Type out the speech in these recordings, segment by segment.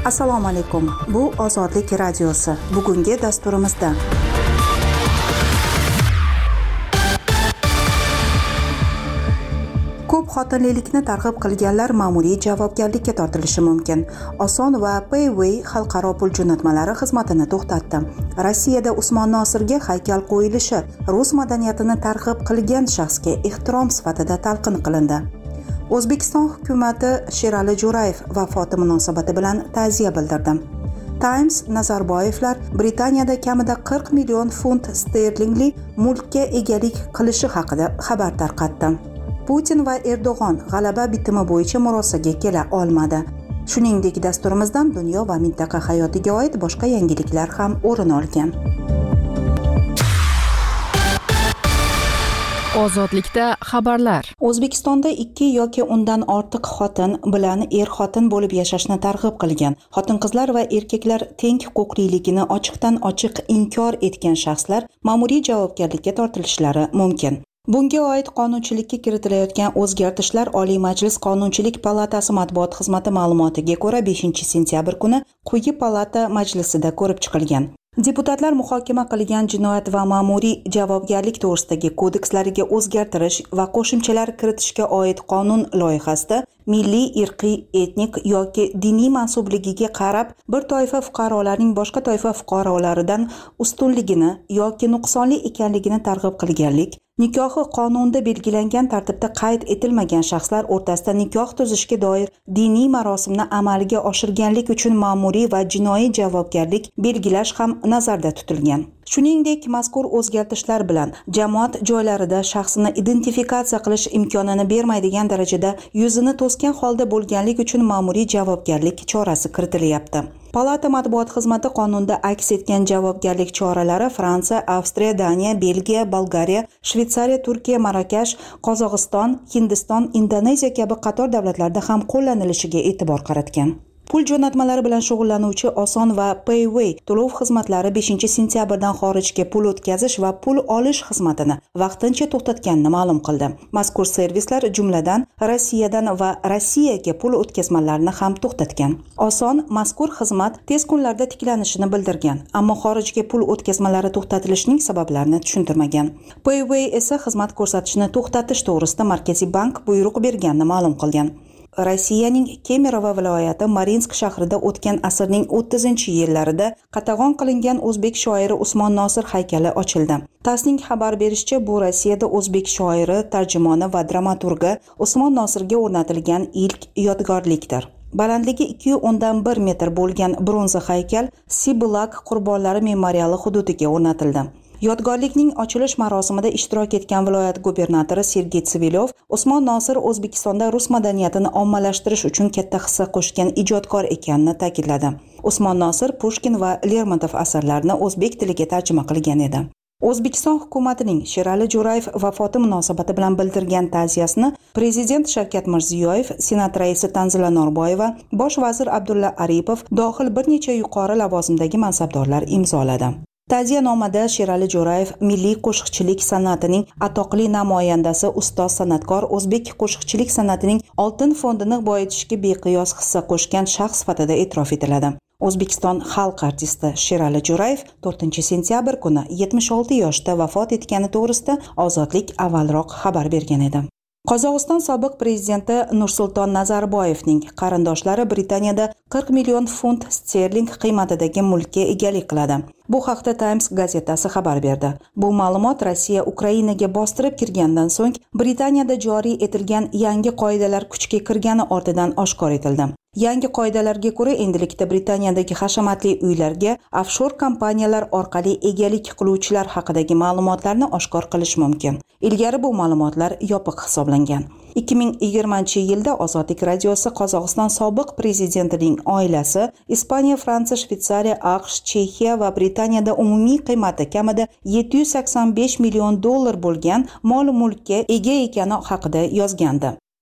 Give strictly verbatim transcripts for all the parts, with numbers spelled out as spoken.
Assalomu alaykum. Bu Ozodlik radiosi. Bugungi dasturimizda ko'p xotinlilikni targ'ib qilganlar ma'muriy javobgarlikka tortilishi mumkin. Oson va Payway xalqaro pul jo'natmalari xizmatini to'xtatdi. Rossiyada Usmon Nosirga haykal qo'yilishi rus madaniyatini targ'ib qilgan shaxsga ehtirom sifatida talqin qilindi. O'zbekiston hukumati Sherali Jo'rayev vafoti munosabati bilan ta'ziya bildirdi. Times Nazarboyevlar Britaniyada kamida qirq million funt sterlingli mulkka egalik qilishi haqida xabar tarqatdi. Putin va Erdo'g'on g'alaba bitimi bo'yicha murosaga kela olmadi. Shuningdek, dasturimizdan dunyo va mintaqa hayotiga oid boshqa yangiliklar ham o'rin olgan. Ozodlikda xabarlar. O'zbekistonda ikki yoki undan ortiq xotin bilan er-xotin bo'lib yashashni targ'ib qilgan, xotin-qizlar va erkaklar teng huquqliligini ochiqdan ochiq inkor etgan shaxslar ma'muriy javobgarlikka tortilishlari mumkin. Bunga oid qonunchilikka kiritilayotgan o'zgartishlar Oliy Majlis Qonunchilik palatasi matbuot xizmati ma'lumotiga ko'ra beshinchi sentyabr kuni quyi palata majlisida ko'rib chiqilgan. Deputatlar muhokama qilgan jinoyat va ma'muriy javobgarlik to'g'risidagi kodekslariga o'zgartirish va qo'shimchalar kiritishga oid qonun loyihasida milliy, irqiy, etnik yoki diniy mansubligiga qarab bir toifa fuqarolarning boshqa toifa fuqarolaridan ustunligini yoki nuqsonli ekanligini targ'ib qilganlik, nikohi qonunda belgilangan tartibda qayd etilmagan shaxslar o'rtasida nikoh tuzishga doir diniy marosimni amalga oshirganlik uchun ma'muriy va jinoiy javobgarlik belgilash ham nazarda tutilgan. Shuningdek, mazkur o'zgartishlar bilan jamoat joylarida shaxsini identifikatsiya qilish imkonini bermaydigan darajada yuzini to'sgan holda bo'lganlik uchun ma'muriy javobgarlik chorasi kiritilyapti. Palata matbuot xizmati qonunda aks etgan javobgarlik choralari Fransiya, Avstriya, Daniya, Belgiya, Bolgariya, Shveysariya, Turkiya, Marokash, Qozog'iston, Hindiston, Indoneziya kabi qator davlatlarda ham qo'llanilishiga e'tibor qaratgan. Pul jo'natmalari bilan shug'ullanuvchi Oson va Payway to'lov xizmatlari beshinchi sentyabrdan xorijga pul o'tkazish va pul olish xizmatini vaqtincha to'xtatganini ma'lum qildi. Mazkur servislar jumladan Rossiyadan va Rossiyaga pul o'tkazmalarini ham to'xtatgan. Oson mazkur xizmat tez kunlarda tiklanishini bildirgan, ammo xorijga pul o'tkazmalari to'xtatilishining sabablarini tushuntirmagan. Payway esa xizmat ko'rsatishni to'xtatish to'g'risida Markaziy bank buyruq berganini ma'lum qilgan. Rossiyaning Kemerovo viloyati Marinsk shahrida o'tgan asrning o'ttizinchi yillarida qatag'on qilingan o'zbek shoiri Usmon Nosir haykali ochildi. TASSning xabar berishicha, bu Rossiyada o'zbek shoiri, tarjimoni va dramaturgi Usmon Nosirga o'rnatilgan ilk yodgorlikdir. Balandligi ikki nuqta o'ndan bir metr bo'lgan bronza haykal Sibulak qurbonlari memoriali hududiga o'rnatildi. Yodgorlikning ochilish marosimida ishtirok etgan viloyat gubernatori Sergey Tsivilyov Usmon Nosir O'zbekistonda rus madaniyatini ommalashtirish uchun katta hissa qo'shgan ijodkor ekanini ta'kidladi. Usmon Nosir Pushkin va Lermontov asarlarini o'zbek tiliga tarjima qilgan edi. O'zbekiston hukumatining Sherali Jo'rayev vafoti munosabati bilan bildirgan ta'ziyasini Prezident Shavkat Mirziyoyev, Senat raisi Tanzila Norboyeva, Bosh vazir Abdulla Aripov dohil bir necha yuqori lavozimdagi mansabdorlar imzoladi. Ta'ziyanomada Sherali Jo'rayev milliy qo'shiqchilik san'atining atoqli namoyandasi, ustoz san'atkor, o'zbek qo'shiqchilik san'atining oltin fondini boyitishga beqiyos hissa qo'shgan shaxs sifatida e'tirof etiladi. O'zbekiston xalq artisti Sherali Jo'rayev to'rtinchi sentyabr kuni yetmish olti yoshda vafot etgani to'g'risida Ozodlik avvalroq xabar bergan edi. Qozog'iston sobiq prezidenti Nursulton Nazarboyevning qarindoshlari Britaniyada qirq million funt sterling qiymatidagi mulkka egalik qiladi. Bu haqda Times gazetasi xabar berdi. Bu ma'lumot Rossiya Ukrainaga bostirib kirgandan so'ng Britaniyada joriy etilgan yangi qoidalar kuchga kirgani ortidan oshkor etildi. Yangi qoidalarga ko'ra endilikda Britaniyadagi hashamatli uylarga offshor kompaniyalar orqali egalik qiluvchilar haqidagi ma'lumotlarni oshkor qilish mumkin. Ilgari bu ma'lumotlar yopiq hisoblangan. ikki ming yigirmanchi yilda Ozodlik radiosi Qozog'iston sobiq prezidentining oilasi Ispaniya, Fransiya, Shveysariya, AQSh, Chexiya va Britaniyada umumiy qiymati kamida yetti yuz sakson besh million dollar bo'lgan mol-mulkka ega ekani haqida yozgandi.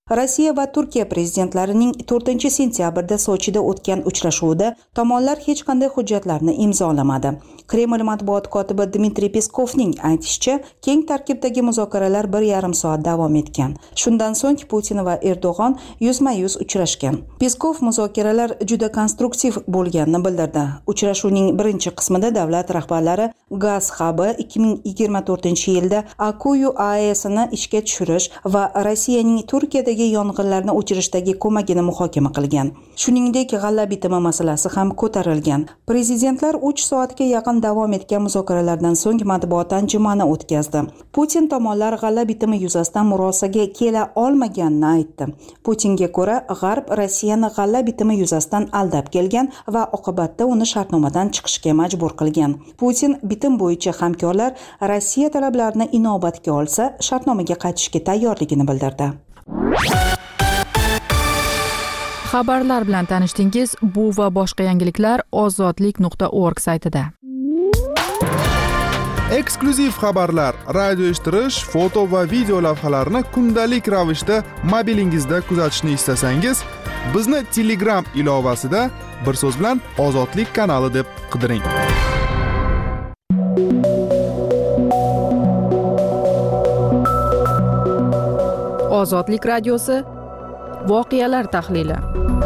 Rossiya va Turkiya prezidentlarining to'rtinchi sentyabrda Sochida o'tgan uchrashuvida tomonlar hech qanday hujjatlarni imzolamadi. Kreml matbuot kotibi Dmitriy Peskovning aytishicha, keng tarkibdagi muzokaralar bir yarim soat davom etgan. Shundan so'ng Putin va Erdo'g'on yuzma-yuz uchrashgan. Peskov muzokaralar juda konstruktiv bo'lganini bildirdi. Uchrashuvning birinchi qismida davlat rahbarlari gaz hubi ikki ming yigirma to'rtinchi yilda Akuyu A E S'ni ishga tushirish va Rossiyaning Turkiyadagi yong'inlarni o'chirishdagi ko'magini muhokama qilgan. Shuningdek, g'alla bitimi masalasi ham ko'tarilgan. Prezidentlar uch soatga yaqin davom etgan muzokaralardan so'ng matbuot anjumani o'tkazdi. Putin tomonlar g'alla bitimi yuzasidan murosaga kela olmaganini aytdi. Putinga ko'ra, G'arb Rossiyani g'alla bitimi yuzasidan aldab kelgan va oqibatda uni shartnomadan chiqishga majbur qilgan. Putin bitim bo'yicha hamkorlar Rossiya talablarini inobatga olsa, shartnomaga qaytishga tayyorligini bildirdi. Xabarlar bilan tanishdingiz. Bu va boshqa yangiliklar ozodlik nuqta org saytida. Eksklyuziv xabarlar, radio eshittirish, foto va video lavhalarni kundalik ravishda mobilingizda kuzatishni istasangiz, bizni Telegram ilovasida bir so'z bilan Ozodlik kanali deb qidiring. Ozodlik radiosi voqealar tahlili.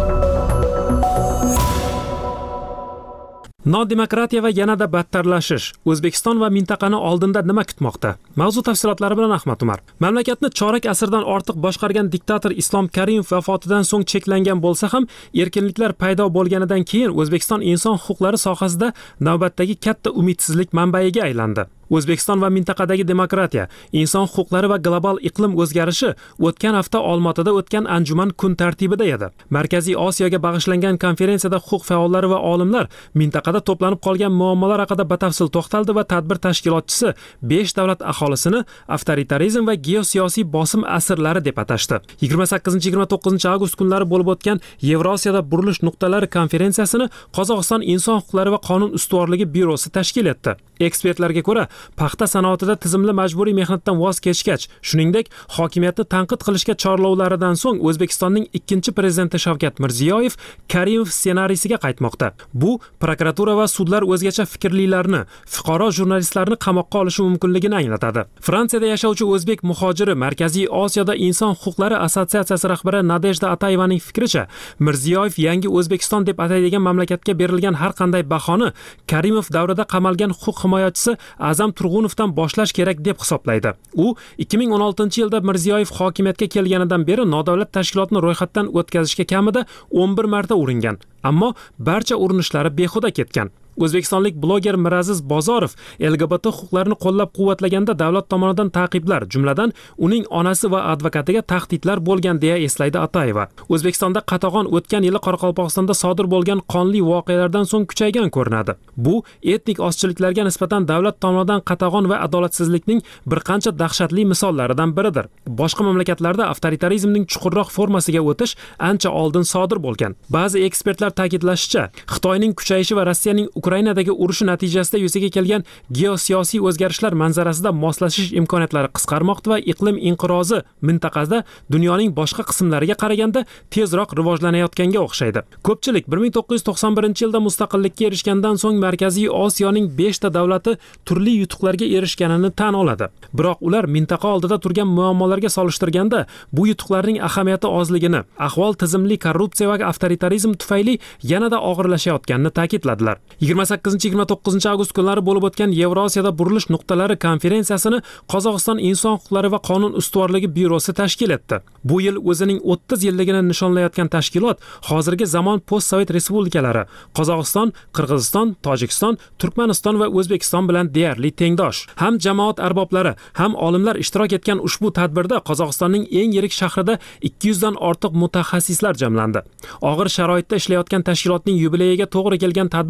Nodemokratiya va yanada battarlashish. O'zbekiston va mintaqani oldinda nima kutmoqda? Mavzu tafsilotlari bilan Ahmad Umar. Mamlakatni chorak asrdan ortiq boshqargan diktator Islom Karimov vafotidan so'ng cheklangan bo'lsa ham, erkinliklar paydo bo'lganidan keyin O'zbekiston inson huquqlari sohasida navbatdagi katta umidsizlik manbaiga aylandi. O'zbekiston va mintaqadagi demokratiya, inson huquqlari va global iqlim o'zgarishi o'tgan hafta Olmaotada o'tgan anjuman kun tartibida edi. Markaziy Osiyoga bag'ishlangan konferensiyada huquq faollari va olimlar mintaqada to'planib qolgan muammolar haqida batafsil to'xtaldi va tadbir tashkilotchisi besh davlat aholisini avtoritarizm va geosiyosiy bosim asrlari deb atashdi. yigirma sakkizinchi yigirma to'qqizinchi avgust kunlari bo'lib o'tgan Yevrosiyada burilish nuqtalari konferensiyasini Qozog'iston inson huquqlari va qonun ustuvorligi byurosi tashkil etdi. Ekspertlarga ko'ra, paxta sanoatida tizimli majburiy mehnatdan voz kechgach, shuningdek, hokimiyatni tanqid qilishga chorlovlaridan so'ng O'zbekistonning ikkinchi prezidenti Shavkat Mirziyoyev Karimov ssenariysiga qaytmoqda. Bu prokuratura va sudlar o'zgacha fikrlilarni, fuqaro jurnalistlarni qamoqqa olishi mumkinligini anglatadi. Fransiyada yashovchi o'zbek muhojiri Markaziy Osiyoda inson huquqlari assotsiatsiyasi rahbari Nadejda Atayevaning fikricha, Mirziyoyev yangi O'zbekiston deb ataydigan mamlakatga berilgan har qanday bahoni Karimov davrida qamalgan huquq himoyachisi Azam Turg'unovdan boshlash kerak deb hisoblaydi. U ikki ming o'n oltinchi yilda Mirziyoyev hokimiyatga kelganidan beri nodavlat tashkilotni ro'yxatdan o'tkazishga kamida o'n bir marta uringan, ammo barcha urinishlari behuda ketgan. O'zbekistonlik bloger Miraziz Bozorov L G B T huquqlarini qo'llab-quvvatlaganda davlat tomonidan ta'qiblar, jumladan uning onasi va advokatiga tahdidlar bo'lgan deya eslaydi Atayeva. O'zbekistonda qatag'on o'tgan yili Qoraqalpog'istonda sodir bo'lgan qonli voqealardan so'ng kuchaygan ko'rinadi. Bu etnik ozchiliklarga nisbatan davlat tomonidan qatag'on va adolatsizlikning bir qancha dahshatli misollaridan biridir. Boshqa mamlakatlarda avtoritarizmning chuqurroq formasiga o'tish ancha oldin sodir bo'lgan. Ba'zi ekspertlar ta'kidlashicha, Xitoyning kuchayishi va Rossiyaning Ukrainadagi urushi natijasida yuzaga kelgan geosiyosiy o'zgarishlar manzarasida moslashish imkoniyatlari qisqarmoqda va iqlim inqirozi mintaqada dunyoning boshqa qismlariga qaraganda tezroq rivojlanayotganga o'xshaydi. Ko'pchilik bir ming to'qqiz yuz to'qson birinchi yilda mustaqillikka erishgandan so'ng Markaziy Osiyoning besh ta davlati turli yutuqlarga erishganini tan oladi. Biroq ular mintaqa oldida turgan muammolarga solishtirganda bu yutuqlarning ahamiyati ozligini, ahvol tizimli korrupsiya va avtoritarizm tufayli yanada og'irlashayotganini ta'kidladilar. yigirma sakkizinchi yigirma to'qqizinchi avgust kunlari bo'lib o'tgan Yevrosiyada burilish nuqtalari konferensiyasini Qozog'iston inson huquqlari va qonun ustuvorligi byurosi tashkil etdi. Bu yil o'zining o'ttiz yilligini nishonlayotgan tashkilot hozirgi zamon post-sovet respublikalari Qozog'iston, Qirg'iziston, Tojikiston, Turkmaniston va O'zbekiston bilan deyarli tengdosh. Ham jamoat arboblari, ham olimlar ishtirok etgan ushbu tadbirda Qozog'istonning eng yirik shahrida ikki yuz dan ortiq mutaxassislar jamlandi. Og'ir sharoitda ishlayotgan tashkilotning yubileyiga to'g'ri kelgan tadbir ishtirokchilari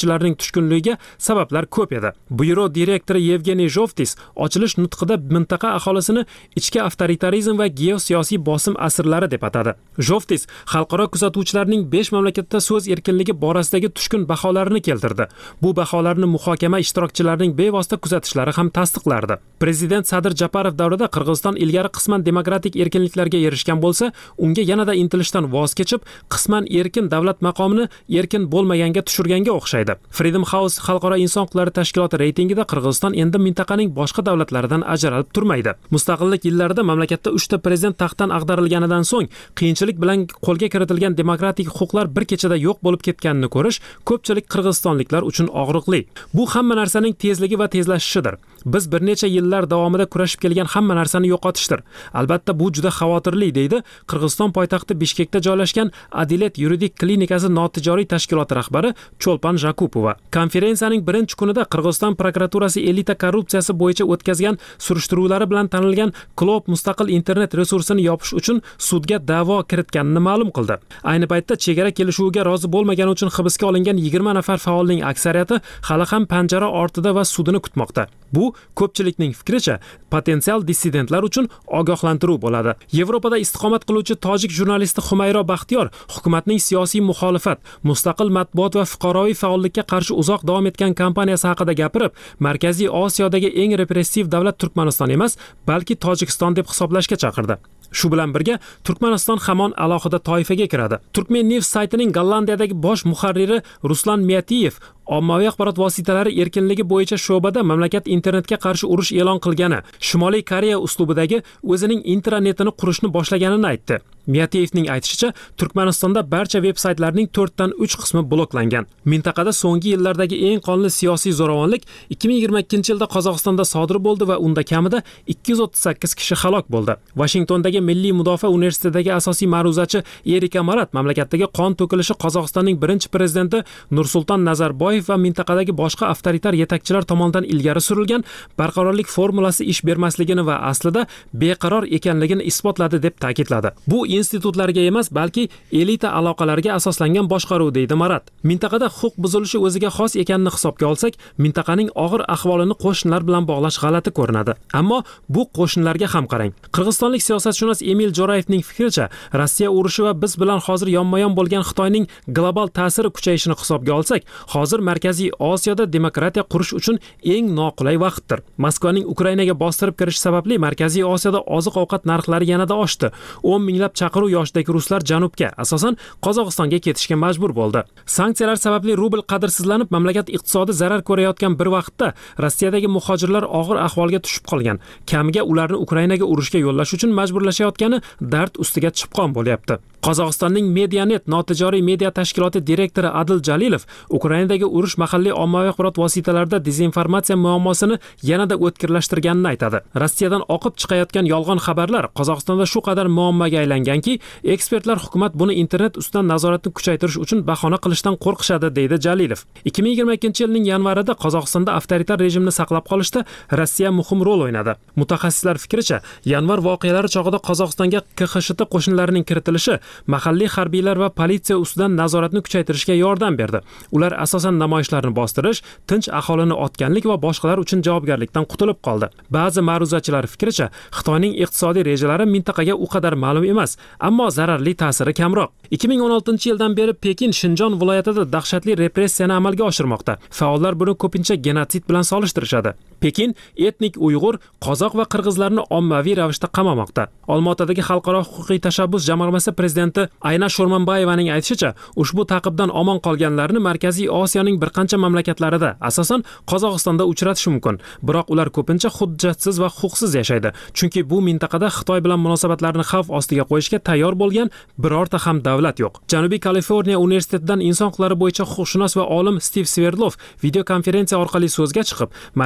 ishtirokchilarining tushkunligiga sabablar ko'p edi. Byuro direktori Yevgeniy Zhovtis ochilish nutqida mintaqa aholisini ichki avtoritarizm va geosiyosiy bosim asirlari deb atadi. Zhovtis xalqaro kuzatuvchilarning besh mamlakatda so'z erkinligi borasidagi tushkun baholarini keltirdi. Bu baholarni muhokama ishtirokchilarining bevosita kuzatishlari ham tasdiqlardi. Prezident Sadir Japarov davrida Qirg'iziston ilgari qisman demokratik erkinliklarga erishgan bo'lsa, unga yanada intilishdan voz kechib, qisman erkin davlat maqomini erkin bo'lmaganga tushirganga o'xshaydi. Freedom House xalqaro inson huquqlari tashkiloti reytingida Qirg'iziston endi mintaqaning boshqa davlatlaridan ajralib turmaydi. Mustaqillik yillarida mamlakatda uchta prezident taxtdan ag'darilganidan so'ng qiyinchilik bilan qo'lga kiritilgan demokratik huquqlar bir kechada yo'q bo'lib ketganini ko'rish ko'pchilik qirg'izistonliklar uchun og'riqli. Bu hamma narsaning tezligi va tezlashishidir. Biz bir necha yillar davomida kurashib kelgan hamma narsani yo'qotishdir. Albatta bu juda xavotirli, deydi Qirg'iziston poytaxti Bishkekda joylashgan Adilet yuridik klinikasi notijoriy tashkiloti rahbari Cho'lpan Jakupova. Konferensiyaning birinchi kunida Qirg'iziston prokuraturasi elita korrupsiyasi bo'yicha o'tkazgan surishtiruvlari bilan tanilgan Klob mustaqil internet resursini yopish uchun sudga da'vo kiritganini ma'lum qildi. Ayni paytda chegara kelishuviga rozi bo'lmagani uchun hibsga olingan yigirma nafar faolning aksariyati hali ham panjara ortida va sudini kutmoqda. Bu ko'pchilikning fikricha potensial dissidentlar uchun ogohlantiruv bo'ladi. Yevropada istiqomat qiluvchi tojik jurnalisti Humayro Baxtiyor hukumatning siyosiy muxolifat, mustaqil matbuot va fuqaroviy faollikka qarshi uzoq davom etgan kampaniyasi haqida gapirib, Markaziy Osiyodagi eng repressiv davlat Turkmaniston emas, balki Tojikiston deb hisoblashga chaqirdi. Shu bilan birga Turkmaniston hamon alohida toifaga kiradi. Turkmen News saytining Gollandiyadagi bosh muharriri Ruslan Miyatiyev ommaviy axborot vositalari erkinligi bo'yicha sho'bada mamlakat internetga qarshi urush e'lon qilgani, Shimoliy Koreya uslubidagi o'zining internetini qurishni boshlaganini aytdi. Miyatiyevning aytishicha, Turkmanistonda barcha veb-saytlarning to'rtdan uch qismi bloklangan. Mintaqada so'nggi yillardagi eng qonli siyosiy zo'ravonlik ikki ming yigirma ikkinchi yilda Qozog'istonda sodir bo'ldi va unda kamida ikki yuz o'ttiz sakkiz kishi halok bo'ldi. Washingtondagi Milliy mudofaa universitetidagi asosiy ma'ruzachi Erika Marat mamlakatdagi qon to'kilishi Qozog'istonning birinchi prezidenti Nursulton Nazarboyev va mintaqadagi boshqa avtoritar yetakchilar tomonidan ilgari surilgan barqarorlik formulasi ish bermasligini va aslida beqaror ekanligini isbotladi deb ta'kidladi. Bu institutlarga emas, balki elita aloqalarga asoslangan boshqaruv, deydi Marat. Mintaqada huquq buzilishi o'ziga xos ekanini hisobga olsak, mintaqaning og'ir ahvolini qo'shnilar bilan bog'lash g'alati ko'rinadi. Ammo bu qo'shnilarga ham qarang. Qirg'izistonlik siyosatshunos Emil Jo'rayevning fikricha, Rossiya urushi va biz bilan hozir yonma-yon bo'lgan Xitoyning global ta'siri kuchayishini hisobga olsak, hozir Markaziy Osiyoda demokratiya qurish uchun eng noqulay vaqtdir. Moskvaning Ukrainaga bostirib kirishi sababli Markaziy Osiyoda oziq-ovqat narxlari yanada oshdi. o'n minglab chaqiruv yoshidagi ruslar janubga, asosan Qozog'istonga ketishga majbur bo'ldi. Sanksiyalar sababli rubl qadrsizlanib, mamlakat iqtisodi zarar ko'rayotgan bir vaqtda Rossiyadagi muhojirlar og'ir ahvolga tushib qolgan. Kamiga ularni Ukrainaga urushga yo'llash uchun majburlashayotgani dard ustiga chipqon bo'lyapti. Qozog'istonning Medianet notijoriy media tashkiloti direktori Adil Jalilov Ukrainadagi urush mahalliy ommaviy axborot vositalarida dezinformatsiya muammosini yanada o'tkirlashtirganini aytadi. Rossiyadan oqib chiqayotgan yolg'on xabarlar Qozog'istonda shu qadar muammoga aylanganki, ekspertlar hukumat buni internet ustidan nazoratni kuchaytirish uchun bahona qilishdan qo'rqishadi, deydi Jalilov. ikki ming yigirma ikkinchi yilning yanvarida Qozog'istonda avtoritar rejimni saqlab qolishda Rossiya muhim rol o'ynadi. Mutaxassislar fikricha, yanvar voqealari chog'ida Qozog'istonga K X S H T qo'shinlarining kiritilishi mahalliy harbiylar va politsiya ustidan nazoratni kuchaytirishga yordam berdi. Ular asosan namoyishlarni bostirish, tinch aholini otganlik va boshqalar uchun javobgarlikdan qutulib qoldi. Ba'zi ma'ruzachilar fikricha, Xitoyning iqtisodiy rejalari mintaqaga u qadar ma'lum emas, ammo zararli ta'siri kamroq. ikki ming o'n oltinchi yildan beri Pekin Shinjon viloyatida dahshatli repressiyani amalga oshirmoqda. Faollar buni ko'pincha genotsid bilan solishtirishadi. Pekin etnik Uyg'ur, qozoq va qirg'izlarni ommaviy ravishda qamamoqda. Olmaotadagi xalqaro huquqiy tashabbus jamg'armasi prezidenti Ayna Sho'rmanbayevaning aytishicha, ushbu ta'qibdan omon qolganlarni Markaziy Osiyoning bir qancha mamlakatlarida, asosan Qozog'istonda uchratish mumkin. Biroq ular ko'pincha hujjatsiz va huquqsiz yashaydi. Chunki bu mintaqada Xitoy bilan munosabatlarni xavf ostiga qo'yishga tayyor bo'lgan birorta ham davlat yo'q. Janubiy Kaliforniya universitetidan inson huquqlari bo'yicha huquqshunos va olim Steve Sverdlov video konferensiya orqali so'zga chiqib, Markaziy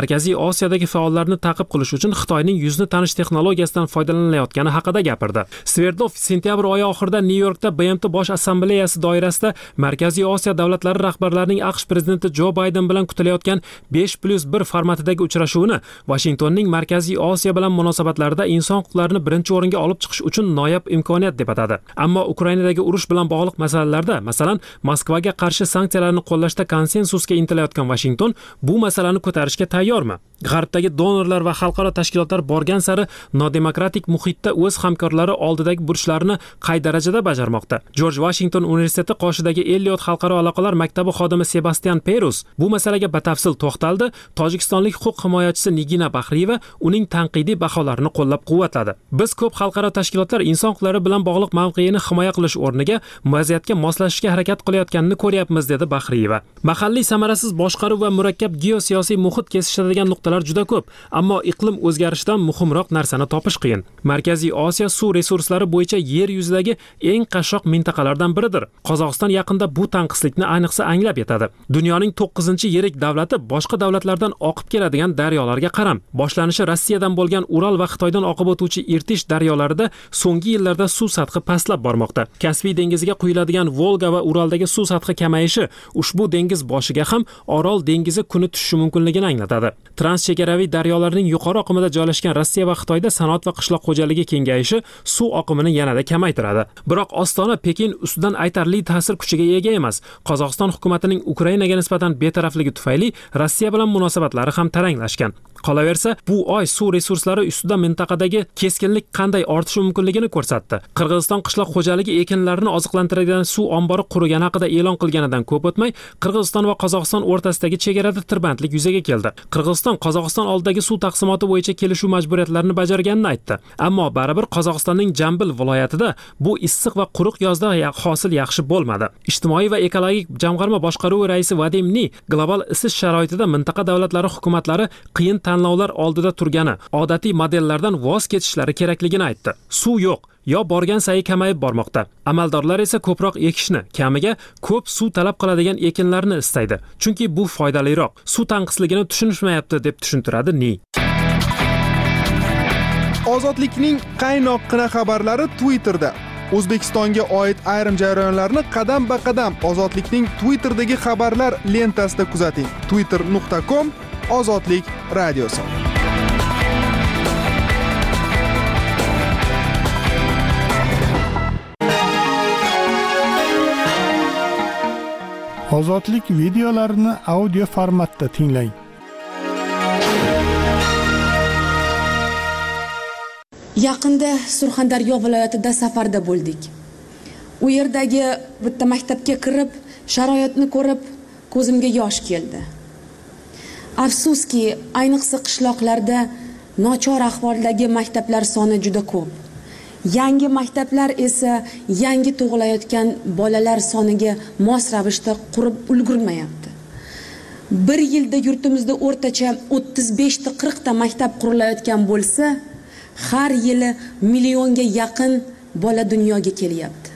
Osiyodagi faollarni ta'qib qilish uchun Xitoyning yuzni tanish texnologiyasidan foydalanilayotgani haqida gapirdi. Sverdlov sentyabr oyi oxirida Nyu-Yorkda B M T Bosh assambleyasi doirasida Markaziy Osiyo davlatlari rahbarlarining AQSh prezidenti Jo Bayden bilan kutilayotgan besh plyus bir formatidagi uchrashuvini Vashingtonning Markaziy Osiyo bilan munosabatlarida inson huquqlarini birinchi o'ringa olib chiqish uchun noyob imkoniyat deb atadi. Ammo Ukrainadagi urush bilan bog'liq masalalarda, masalan, Moskvaga qarshi sanksiyalarni qo'llashda konsensusga intilayotgan Washington bu masalani ko'tarishga tayyormi? G'arbdagi donorlar va xalqaro tashkilotlar borgan sari nodemokratik muhitda o'z hamkorlari oldidagi burchlarini qay darajada bajarmoqda? Jorj Vashington universiteti qoshidagi Elliot xalqaro aloqalar maktabi xodimi Sebastian Perus bu masalaga batafsil to'xtaldi. Tojikistonlik huquq himoyachisi Nigina Baxriyeva uning tanqidiy baholarini qo'llab-quvvatladi. Biz ko'p xalqaro tashkilotlar inson huquqlari bilan bog'liq mavqeini himoya qilish o'rniga vaziyatga moslashishga harakat qilayotganini ko'ryapmiz, dedi Baxriyeva. Mahalliy samarasiz boshqaruv va murakkab geosiyosiy muhit kesishadigan nuqtalar juda ko'p, ammo iqlim o'zgarishidan muhimroq narsani topish qiyin. Markaziy Osiyo suv resurslari bo'yicha yer yuzidagi eng qashshoq mintaqalardan biridir. Qozog'iston yaqinda bu tanqislikni ayniqsa anglab yetadi. Dunyoning to'qqizinchi yirik davlati boshqa davlatlardan oqib keladigan daryolarga qaram. Boshlanishi Rossiyadan bo'lgan Ural va Xitoydan oqib o'tuvchi Irtish daryolarida so'nggi yillarda suv sathi pastlab bormoqda. Kaspiy dengiziga quyiladigan Volga va Uraldagi suv sathi kamayishi ushbu dengiz boshiga ham Orol dengizi kuni tushishi mumkinligini anglatadi. Transchegaraviy daryolarning yuqori oqimida joylashgan Rossiya va Xitoyda sanoat va qishloq xo'jaligi kengayishi suv oqimini yanada kamaytiradi. Biroq Ostona Pekin ustidan aytarli ta'sir kuchiga ega emas. Qozog'iston hukumatining Ukrainaga nisbatan betarafligi tufayli Rossiya bilan munosabatlari ham taranglashgan. Qolaversa, bu oy suv resurslari ustida mintaqadagi keskinlik qanday ortishi mumkinligini ko'rsatdi. Qirg'iziston qishloq xo'jaligi ekinlarini oziqlantiradigan suv ombori qurgani haqida e'lon qilganidan ko'p o'tmay, Qirg'iziston va Qozog'iston o'rtasidagi chegarada tirbandlik yuzaga keldi. Qirg'iziston Qozog'iston oldidagi suv taqsimoti bo'yicha kelishuv majburiyatlarini bajarganini aytdi. Ammo baribir Qozog'istonning Jambil viloyatida bu issiq va quruq yozda hosil yaxshi bo'lmadi. Ijtimoiy va ekologik jamg'arma boshqaruvi raisi Vadim Ni global isish sharoitida mintaqa davlatlari hukumatlari qiyin tanlovlar oldida turgani, odatiy modellardan voz kechishlari kerakligini aytdi. Suv yo'q, yo borgan sayi kamayib bormoqda. Amaldorlar esa ko'proq ekishni, kamiga ko'p suv talab qiladigan ekinlarni istaydi. Chunki bu foydaliroq. Suv tanqisligini tushunishmayapti, deb tushuntiradi Ni. Ozodlikning qaynoqqina xabarlari Twitterda. O'zbekistonga oid ayrim jarayonlarni qadam-ba-qadam Ozodlikning Twitterdagi xabarlar lentasida kuzating. twitter nuqta com Ozodlik radiosi. Ozodlik videolarini audio formatda tinglang. Yaqinda Surxondaryo viloyatida safarda bo'ldik. U yerdagi bitta maktabga kirib, sharoitni ko'rib, ko'zimga yosh keldi. Afsuski, ayniqsa qishloqlarda nochor ahvoldagi maktablar soni juda ko'p. Yangi maktablar esa yangi tug'ilayotgan bolalar soniga mos ravishda qurib ulgurmayapti. Bir yilda yurtimizda o'rtacha o'ttiz besh ta qirq ta maktab qurilayotgan bo'lsa, har yili millionga yaqin bola dunyoga kelyapti.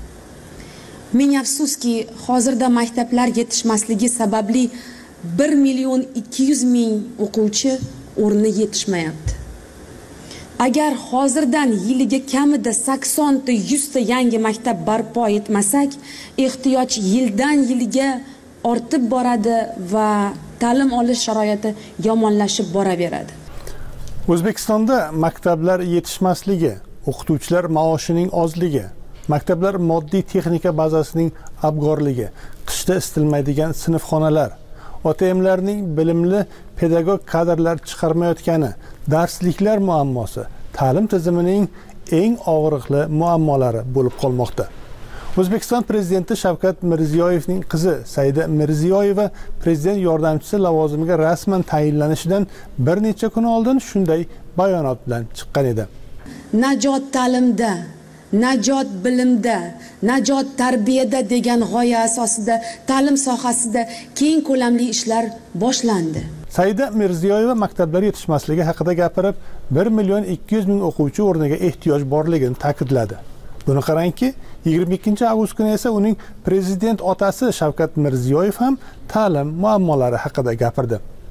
Ming afsuski, hozirda maktablar yetishmasligi sababli bir million ikki yuz ming o'quvchi o'rni yetishmayapti. Agar hozirdan yiliga kamida sakson ta yuz ta yangi maktab barpo etmasak, ehtiyoj yildan yilga ortib boradi va ta'lim olish sharoiti yomonlashib boraveradi. O'zbekistonda maktablar yetishmasligi, o'qituvchilar maoshining ozligi, maktablar moddiy texnika bazasining abgorligi, qishda isitilmaydigan sinfxonalar, ota-onalarning bilimli pedagog kadrlar chiqarmayotgani, darsliklar muammosi ta'lim tizimining eng og'riqli muammolari bo'lib qolmoqda. O'zbekiston prezidenti Shavkat Mirziyoyevning qizi Saida Mirziyoyeva prezident yordamchisi lavozimiga rasman tayinlanishidan bir necha kun oldin shunday bayonot bilan chiqqan edi. Najot ta'limda, najot bilimda, najot tarbiyada degan g'oya asosida ta'lim sohasida keng ko'lamli ishlar boshlandi. Saida Mirziyoyeva maktablar yetishmasligi haqida gapirib, bir million ikki yuz ming o'quvchi o'rniga ehtiyoj borligini ta'kidladi. Buni qarangki, yigirma ikkinchi avgust kuni esa uning prezident otasi Shavkat Mirziyoyev ham ta'lim muammolari haqida gapirdi.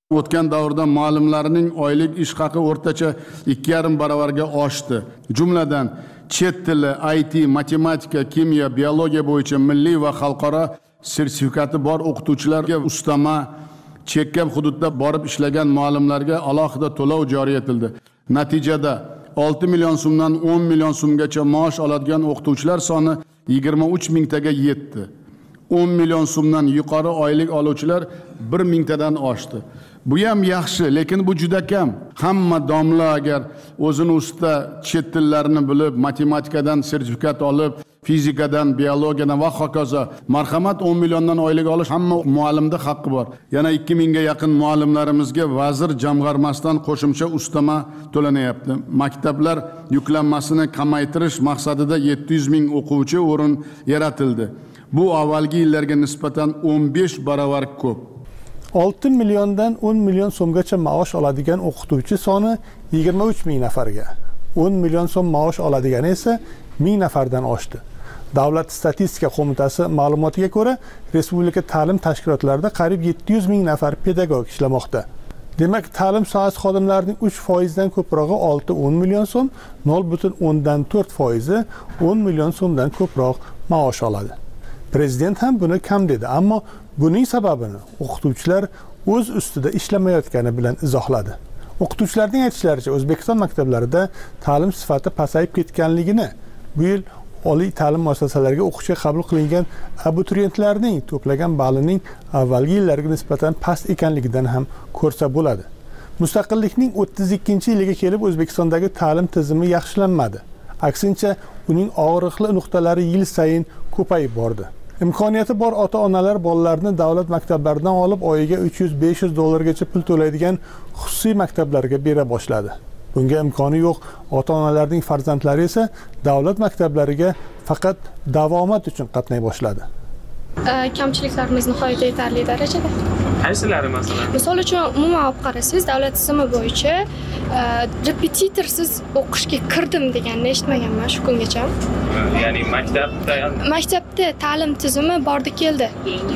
O'tgan davrda muallimlarning oylik ish haqi o'rtacha ikki yarim baravarga oshdi. Jumladan chet tili, I T, matematika, kimyo, biologiya bo'yicha milliy va xalqaro sertifikati bor o'qituvchilarga ustama, chekkab hududda borib ishlagan muallimlarga alohida to'lov joriy etildi. Natijada olti million so'mdan o'n million so'mgacha maosh oladigan o'qituvchilar soni yigirma uch mingtaga yetdi. o'n million so'mdan yuqori oylik oluvchilar bir mingtadan oshdi. Bu ham yaxshi, lekin bu juda kam. Hamma domla agar o'zini usta chet tillarini bilib, matematikadan sertifikat olib, fizikadan, biologiyadan va hokazo, marhamat o'n milliondan oylik olish hamma muallimda haqqi bor. Yana ikki mingga yaqin muallimlarimizga vazir jamg'armasidan qo'shimcha ustama to'lanayapti. Maktablar yuklanmasini kamaytirish maqsadida yetti yuz ming o'quvchi o'rin yaratildi. Bu avvalgi yillarga nisbatan o'n besh baravar ko'p. olti milliondan o'n million so'mgacha maosh oladigan o'qituvchi soni yigirma uch ming nafarga, o'n million so'm maosh oladigani esa ming nafardan oshdi. Davlat statistika qo'mitasi ma'lumotiga ko'ra, respublika ta'lim tashkilotlarida qariyb yetti yuz ming nafar pedagog ishlamoqda. Demak, ta'lim sohasi xodimlarining uch foizdan ko'prog'i olti o'n million so'm, nol butun o'ndan to'rt foizi o'n million so'mdan ko'proq maosh oladi. Prezident ham buni kam dedi, ammo buning sababini o'qituvchilar o'z ustida ishlamayotgani bilan izohladi. O'qituvchilarning aytishlaricha, O'zbekiston maktablarida ta'lim sifati pasayib ketganligini, bu yil oliy ta'lim muassasalariga o'qishga qabul qilingan abituriyentlarning to'plagan ballining avvalgi yillarga nisbatan past ekanligidan ham ko'rsa bo'ladi. Mustaqillikning o'ttiz ikkinchi yiliga kelib O'zbekistondagi ta'lim tizimi yaxshilanmadi. Aksincha, uning og'riqli nuqtalari yil sayin ko'payib bordi. Imkoniyati bor ota-onalar bolalarni davlat maktablaridan olib oyiga uch yuz besh yuz dollargacha pul to'laydigan xususiy maktablarga bera boshladi. Bunga imkoni yo'q ota-onalarning farzandlari esa davlat maktablariga faqat davomat uchun qatnay boshladi. Kamchiliklarimiz nihoyatda yetarli darajada. Qaysilari masalan? Misol uchun, umuman olib qarasangiz, davlat tizimi bo'yicha repetitorsiz o'qishga kirdim deganni eshitmaganman shu kungacha. Ya'ni maktabda maktabda ta'lim tizimi bordi keldi.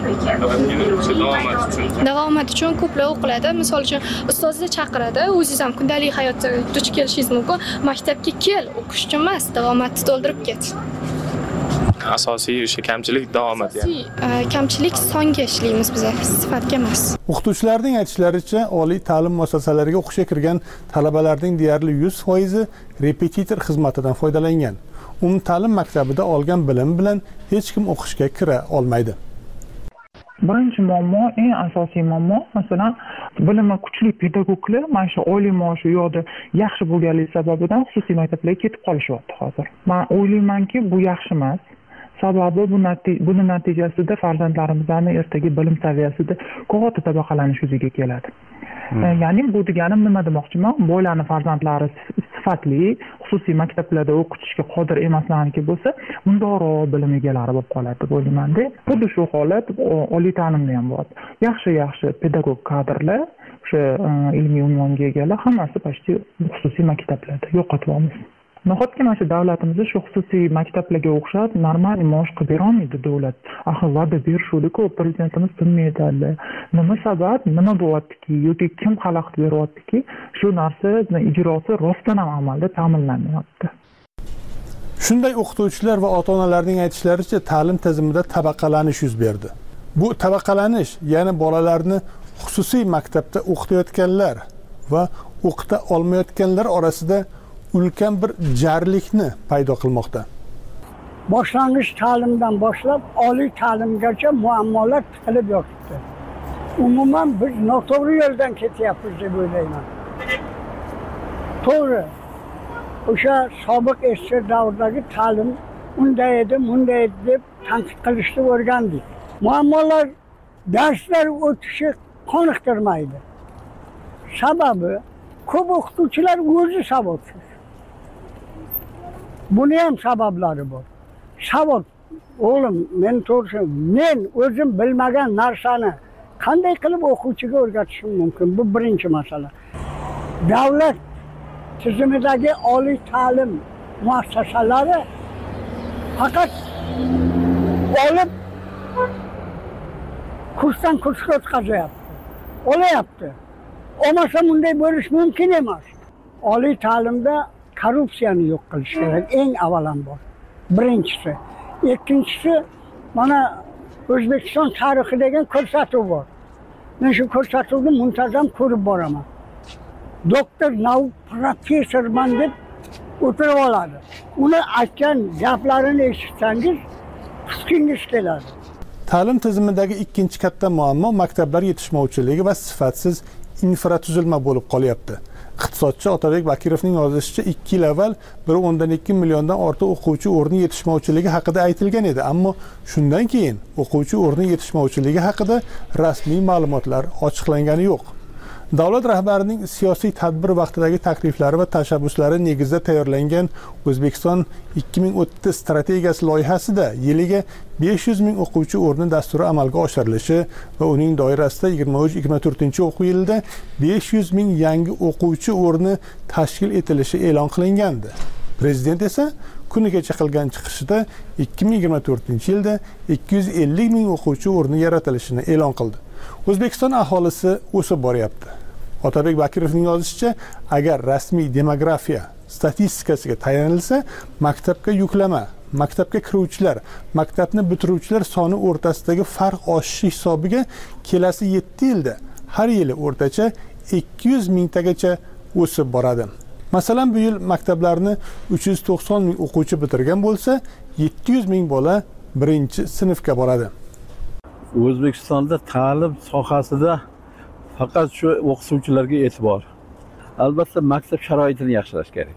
Davomat uchun. Davomat uchun ko'plar o'qiladi. Misol uchun, ustozni chaqiradi, o'zingiz ham kundalik hayotda duch kelishingiz mumkin. Maktabga kel, o'qish uchun emas, davomatni to'ldirib ket. Asosiy o'sha kamchilik davomat yani. Kamchilik songa ishlaymiz biz, sifatga emas. O'qituvchilarning aytishlaricha, oliy ta'lim muassasalariga o'qishga kirgan talabalarning deyarli yuz foizi repetitor xizmatidan foydalangan. Umumta'lim maktabida olgan bilim bilan hech kim o'qishga kira olmaydi. Birinchi muammo, eng asosiy muammo, masalan, bilimi kuchli pedagoglar mana shu oylik maoshi u yoqda yaxshi bo'lganligi sababidan xususiy maktablarga ketib qolishyapti hozir. Men o'ylaymanki, bu yaxshi emas. Sababi bu buni natijasida farzandlarimizning ertaga bilim saviyasida ko'p tabaqalanish yuzaga keladi. Ya'ni bu deganim nima demoqchiman? Boylarning farzandlari sifatli xususiy maktablarda o'qitishga qodir emaslarniki bo'lsa, undoroq bilim egalari bo'lib qoladi deb o'ylayman-da. Xuddi shu holat oliy ta'limda ham bor. Yaxshi-yaxshi pedagog kadrlar, o'sha ilmiy unvonga egalar hammasi почти xususiy maktablarda yo'qotyapmiz. Nahotki mana shu davlatimizda shu xususiy maktablarga o'xshab normal maosh qilib bera olmaydi davlat. Axir va'da berishdi-ku, prezidentimiz bilmaydi. Nima sabab, nima bo'lyaptiki, yoki kim xalaqit beryaptiki, shu narsa ijrosi rostdan ham amalda ta'minlanmayapti. Shunday o'qituvchilar va ota-onalarning aytishlaricha, ta'lim tizimida tabaqalanish yuz berdi. Bu tabaqalanish, ya'ni bolalarni xususiy maktabda o'qitayotganlar va o'qita olmayotganlar orasida ulkan bir jarlikni paydo qilmoqda. Boshlang'ich ta'limdan boshlab oliy ta'limgacha muammolar tiqilib yotibdi. Umuman biz noto'g'ri yo'ldan ketyapmiz deb o'ylayman. To'g'ri. O'sha sobiq eski davrdagi ta'lim unday edi, bunday edi deb tanqid qilishni o'rgandik. Muammolar darslar o'tishi qoniqtirmaydi. Sababi ko'p o'qituvchilar o'zi savodsiz. Buni ham sabablari bor. Savod, o'g'lim, men to'g'risi, men o'zim bilmagan narsani qanday qilib o'quvchiga o'rgatishim mumkin? Bu birinchi masala. Davlat tizimidagi oliy ta'lim muassasalari faqat olib kursdan kursga o'tkazayapti. Olayapti. Olmasa bunday bo'lish mumkin emas. Oliy ta'limda korrupsiyani yo'q qilish kerak eng avvalambor. Birinchisi. Ikkinchisi, mana O'zbekiston tarixi degan ko'rsatuv bor. Men shu ko'rsatuvni muntazam ko'rib boraman. Doktor, nauk professorman deb o'tirib oladi. Uni aytgan gaplarini eshitsangiz, huskingiz keladi. Ta'lim tizimidagi ikkinchi katta muammo maktablar yetishmovchiligi va sifatsiz infratuzilma bo'lib qolyapti. Iqtisodchi Otabek Bakirovning yozishicha ikki yil avval bir o'ndan ikki milliondan ortiq o'quvchi o'rni yetishmovchiligi haqida aytilgan edi, ammo shundan keyin o'quvchi o'rni yetishmovchiligi haqida rasmiy ma'lumotlar ochiqlangani yo'q. Davlat rahbarining siyosiy tadbir vaqtidagi takliflari va tashabbuslari negizida tayyorlangan O'zbekiston ikki ming o'ttiz strategiyasi loyihasida yiliga besh yuz ming o'quvchi o'rni dasturi amalga oshirilishi va uning doirasida yigirma uch yigirma to'rtinchi o'quv yilida besh yuz ming yangi o'quvchi o'rni tashkil etilishi e'lon qilingandi. Prezident esa kuni kecha qilgan chiqishida ikki ming yigirma to'rtinchi yilda ikki yuz ellik ming o'quvchi o'rni yaratilishini e'lon qildi. O'zbekiston aholisi o'sib boryapti. Otabek Bakirovning yozishicha, agar rasmiy demografiya statistikasiga tayanilsa, maktabga yuklama, maktabga kiruvchilar, maktabni bitiruvchilar soni o'rtasidagi farq oshishi hisobiga kelasi yetti yilda har yili o'rtacha ikki yuz mingtagacha o'sib boradi. Masalan, bu yil maktablarni uch yuz to'qson ming o'quvchi bitirgan bo'lsa, yetti yuz ming bola birinchi sinfga boradi. O'zbekistonda ta'lim sohasida faqat shu o'qituvchilarga e'tibor. Albatta maktab sharoitini yaxshilash kerak.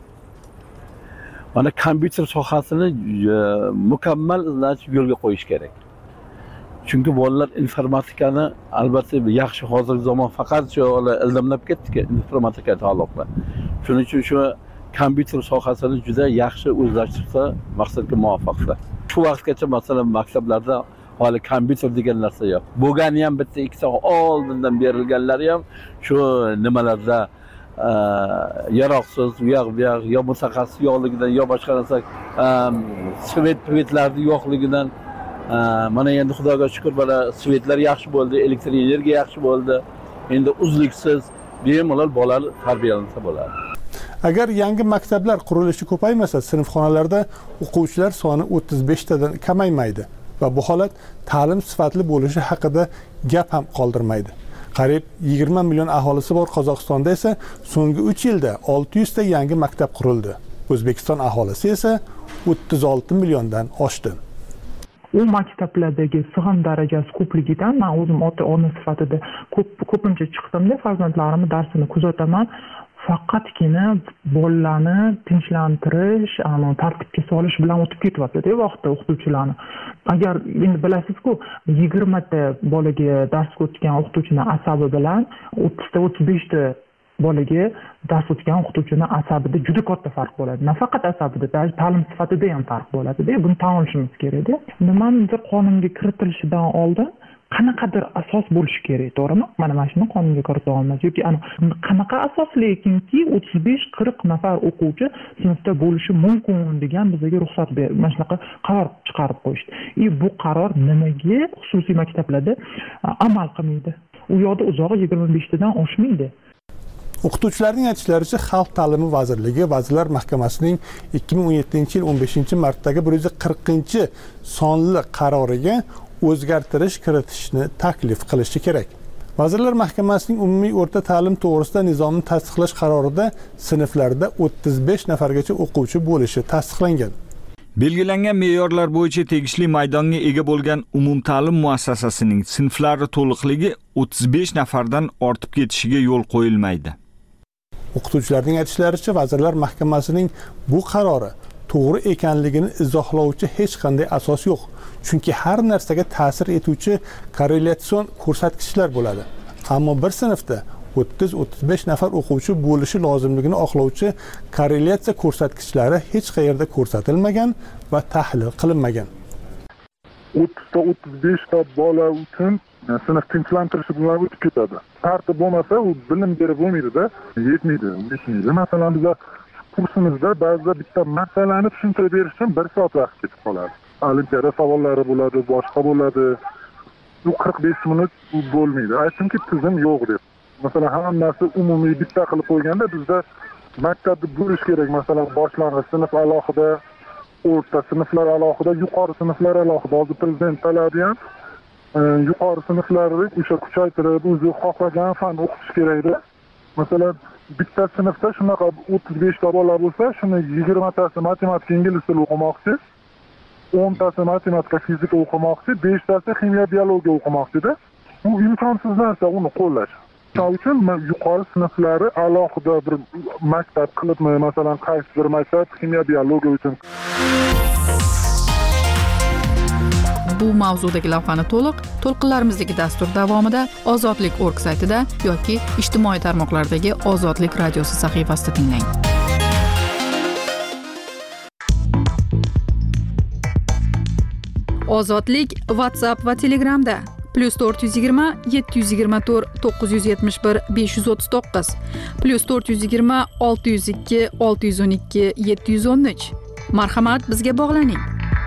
Mana kompyuter sohasini mukammal yo'lga qo'yish kerak. Chunki bolalar informatikani albatta yaxshi hozirgi zamon faqat shu ildamlab ketdi informatikaga taalluqli. Shuning uchun shu kompyuter sohasini juda yaxshi o'zlashtirsa, maqsadga muvofiqdir. Shu vaqtgacha masalan maktablarda hali kompyuter degan narsa yo'q. Bo'lgani ham bitta ikkita oldindan berilganlari ham shu nimalarda yaroqsiz, u yoq bu yoq yo mutaxassis yo'qligidan yo boshqa narsa svet svetlarni yo'qligidan mana endi Xudoga shukr bala svetlar yaxshi bo'ldi, elektr energiya yaxshi bo'ldi. Endi uzluksiz bemalol bolalar tarbiyalansa bo'ladi. Agar yangi maktablar qurilishi ko'paymasa, sinfxonalarda o'quvchilar soni o'ttiz besh tadan kamaymaydi va bu holat ta'lim sifatli bo'lishi haqida gap ham qoldirmaydi. Qariyb yigirma million aholisi bor Qozog'istonda esa so'nggi uch yilda olti yuz ta yangi maktab qurildi. O'zbekiston aholisi esa o'ttiz olti milliondan oshdi. U maktablardagi sig'im darajasi ko'pligidan men o'zim ota-ona sifatida ko'p ko'pincha chiqdimda farzandlarimni darsini kuzataman. Faqatgina bolalarni tinchlantirish, tartibga solish bilan o'tib ketyapti-da vaqtda o'qituvchilarni. Agar endi bilasizku, yigirma ta bolaga dars o'tgan o'qituvchining asabi bilan o'ttiz ta o'ttiz besh ta bolaga dars o'tgan o'qituvchining asabida juda katta farq bo'ladi. Nafaqat asabida, balki ta'lim sifatida ham farq bo'ladi-da. Buni tan olishimiz kerak-da. Nimanidir qonunga kiritilishidan oldin qanaqadir asos bo'lishi kerak, to'g'rimi? Mana mana shuni qonunga kirita olmaymiz. Yoki qanaqa asos lekinki o'ttiz besh qirq nafar o'quvchi sinfda bo'lishi mumkin degan bizga ruxsat berib, mana shunaqa qaror chiqarib qo'yishdi. И bu qaror nimaga xususiy maktablarda amal qilmaydi? U yoqda uzog'i yigirma besh tadan oshmaydi. O'qituvchilarning aytishlaricha, Xalq ta'limi vazirligi Vazirlar Mahkamasining ikki ming o'n yettinchi yil o'n beshinchi martdagi bir yuz qirqinchi sonli qaroriga o'zgartirish kiritishni taklif qilishi kerak. Vazirlar Mahkamasining umumiy o'rta ta'lim to'g'risida nizomni tasdiqlash qarorida sinflarda o'ttiz besh nafargacha o'quvchi bo'lishi tasdiqlangan. Belgilangan me'yorlar bo'yicha tegishli maydonga ega bo'lgan umumta'lim muassasasining sinflari to'liqligi o'ttiz besh nafardan ortib ketishiga yo'l qo'yilmaydi. O'qituvchilarning aytishlaricha, Vazirlar Mahkamasining bu qarori to'g'ri ekanligini izohlovchi hech qanday asos yo'q. Chunki har narsaga ta'sir etuvchi korrelatsion ko'rsatkichlar bo'ladi. Ammo bir sinfda o'ttiz o'ttiz besh nafar o'quvchi bo'lishi lozimligini oqlovchi korrelyatsiya ko'rsatkichlari hech qayerda ko'rsatilmagan va tahlil qilinmagan. o'ttiz ta o'ttiz besh ta bola uchun sinf tinchlantirishi bilan o'tib ketadi. Tartib bo'lmasa, u bilim berib bo'lmaydi-da, yetmaydi, yetmaydi. Masalan, bizlar kursimizda ba'zida bitta masalani tushuntirib berish uchun bir soat vaqt ketib qoladi. Olimpiada savollari bo'ladi, boshqa bo'ladi. Bu qirq besh minut bo'lmaydi. Aytdimki, tizim yo'q deb. masalan hammasi umumiy bitta qilib qo'yganda bizda maktabni bo'lish kerak. Masalan, boshlang'ich sinf alohida, o'rta sinflar alohida, yuqori sinflar alohida. Hozir prezident talabi ham yuqori sinflarni o'sha kuchaytirib, o'zi xohlagan fan o'qitish kerakda. Masalan, bitta sinfda shunaqa o'ttiz besh ta bola bo'lsa, shuni yigirma tasi matematika, ingliz tili o'qimoqchi, o'n tasi matematika, fizika o'qimoqchi, besh tasi ximiya, biologiya o'qimoqchida. Bu imkonsiz narsa, uni qo'llash. Shuning uchun yuqori sinflari alohida bir maktab qilibmi, masalan, qaysi bir maktab ximiya, biologiya uchun. Bu mavzudagi lavhani to'liq to'lqinlarimizdagi dastur davomida Ozodlik org saytida yoki ijtimoiy tarmoqlardagi Ozodlik radiosi sahifasida tinglang. Ozodlik WhatsApp va Telegramda plus to'rt yuz yigirma yetti yuz yigirma to'rt to'qqiz yuz yetmish bir besh yuz o'ttiz to'qqiz plus to'rt yuz yigirma olti yuz ikki olti yuz o'n ikki yetti yuz o'n uch. Marhamat, bizga bog'laning.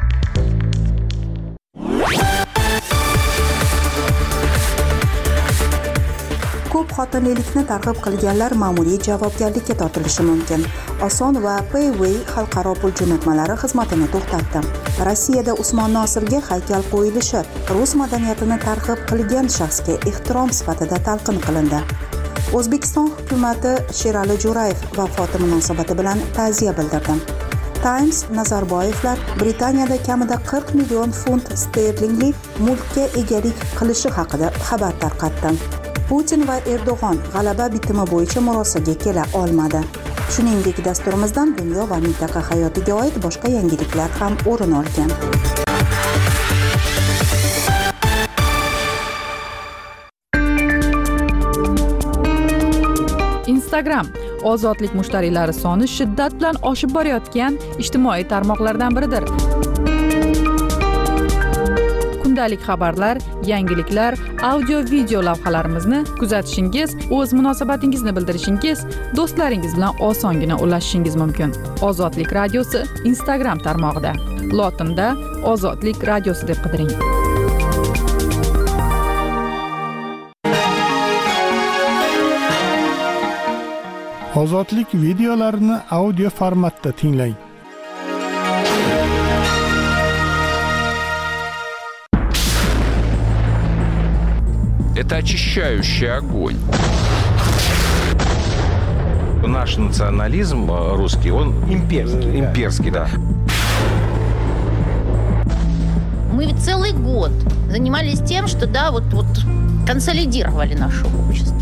Ko'p xotinlilikni targ'ib qilganlar ma'muriy javobgarlikka tortilishi mumkin. Oson va Payway xalqaro pul jo'natmalari xizmatini to'xtatdi. Rossiyada Usmon Nosirga haykal qo'yilishi rus madaniyatini targ'ib qilgan shaxsga ehtirom sifatida talqin qilindi. O'zbekiston hukumati Sherali Jo'rayev vafoti munosabati bilan ta'ziya bildirdi. Times Nazarboyevlar Britaniyada kamida qirq million funt sterlingli mulkka egalik qilishi haqida xabar tarqatdi. Putin va Erdo'g'on g'alaba bitimi bo'yicha murosaga kela olmadi. Shuningdek, dasturimizdan dunyo va mintaqa hayotiga oid boshqa yangiliklar ham o'rin olgan. Instagram ozodlik mushtariylari soni shiddat bilan oshib borayotgan ijtimoiy tarmoqlardan biridir. Kundalik xabarlar, yangiliklar, audio video lavhalarimizni kuzatishingiz, o'z munosabatingizni bildirishingiz, do'stlaringiz bilan osongina ulashishingiz mumkin. Ozodlik radiosi Instagram tarmog'ida. Lotinda Ozodlik radiosi deb qidiring. Ozodlik videolarini audio formatda tinglang. Это очищающий огонь. Наш национализм русский, он имперский, имперский, да. Мы ведь целый год занимались тем, что, да, вот, вот консолидировали наше общество.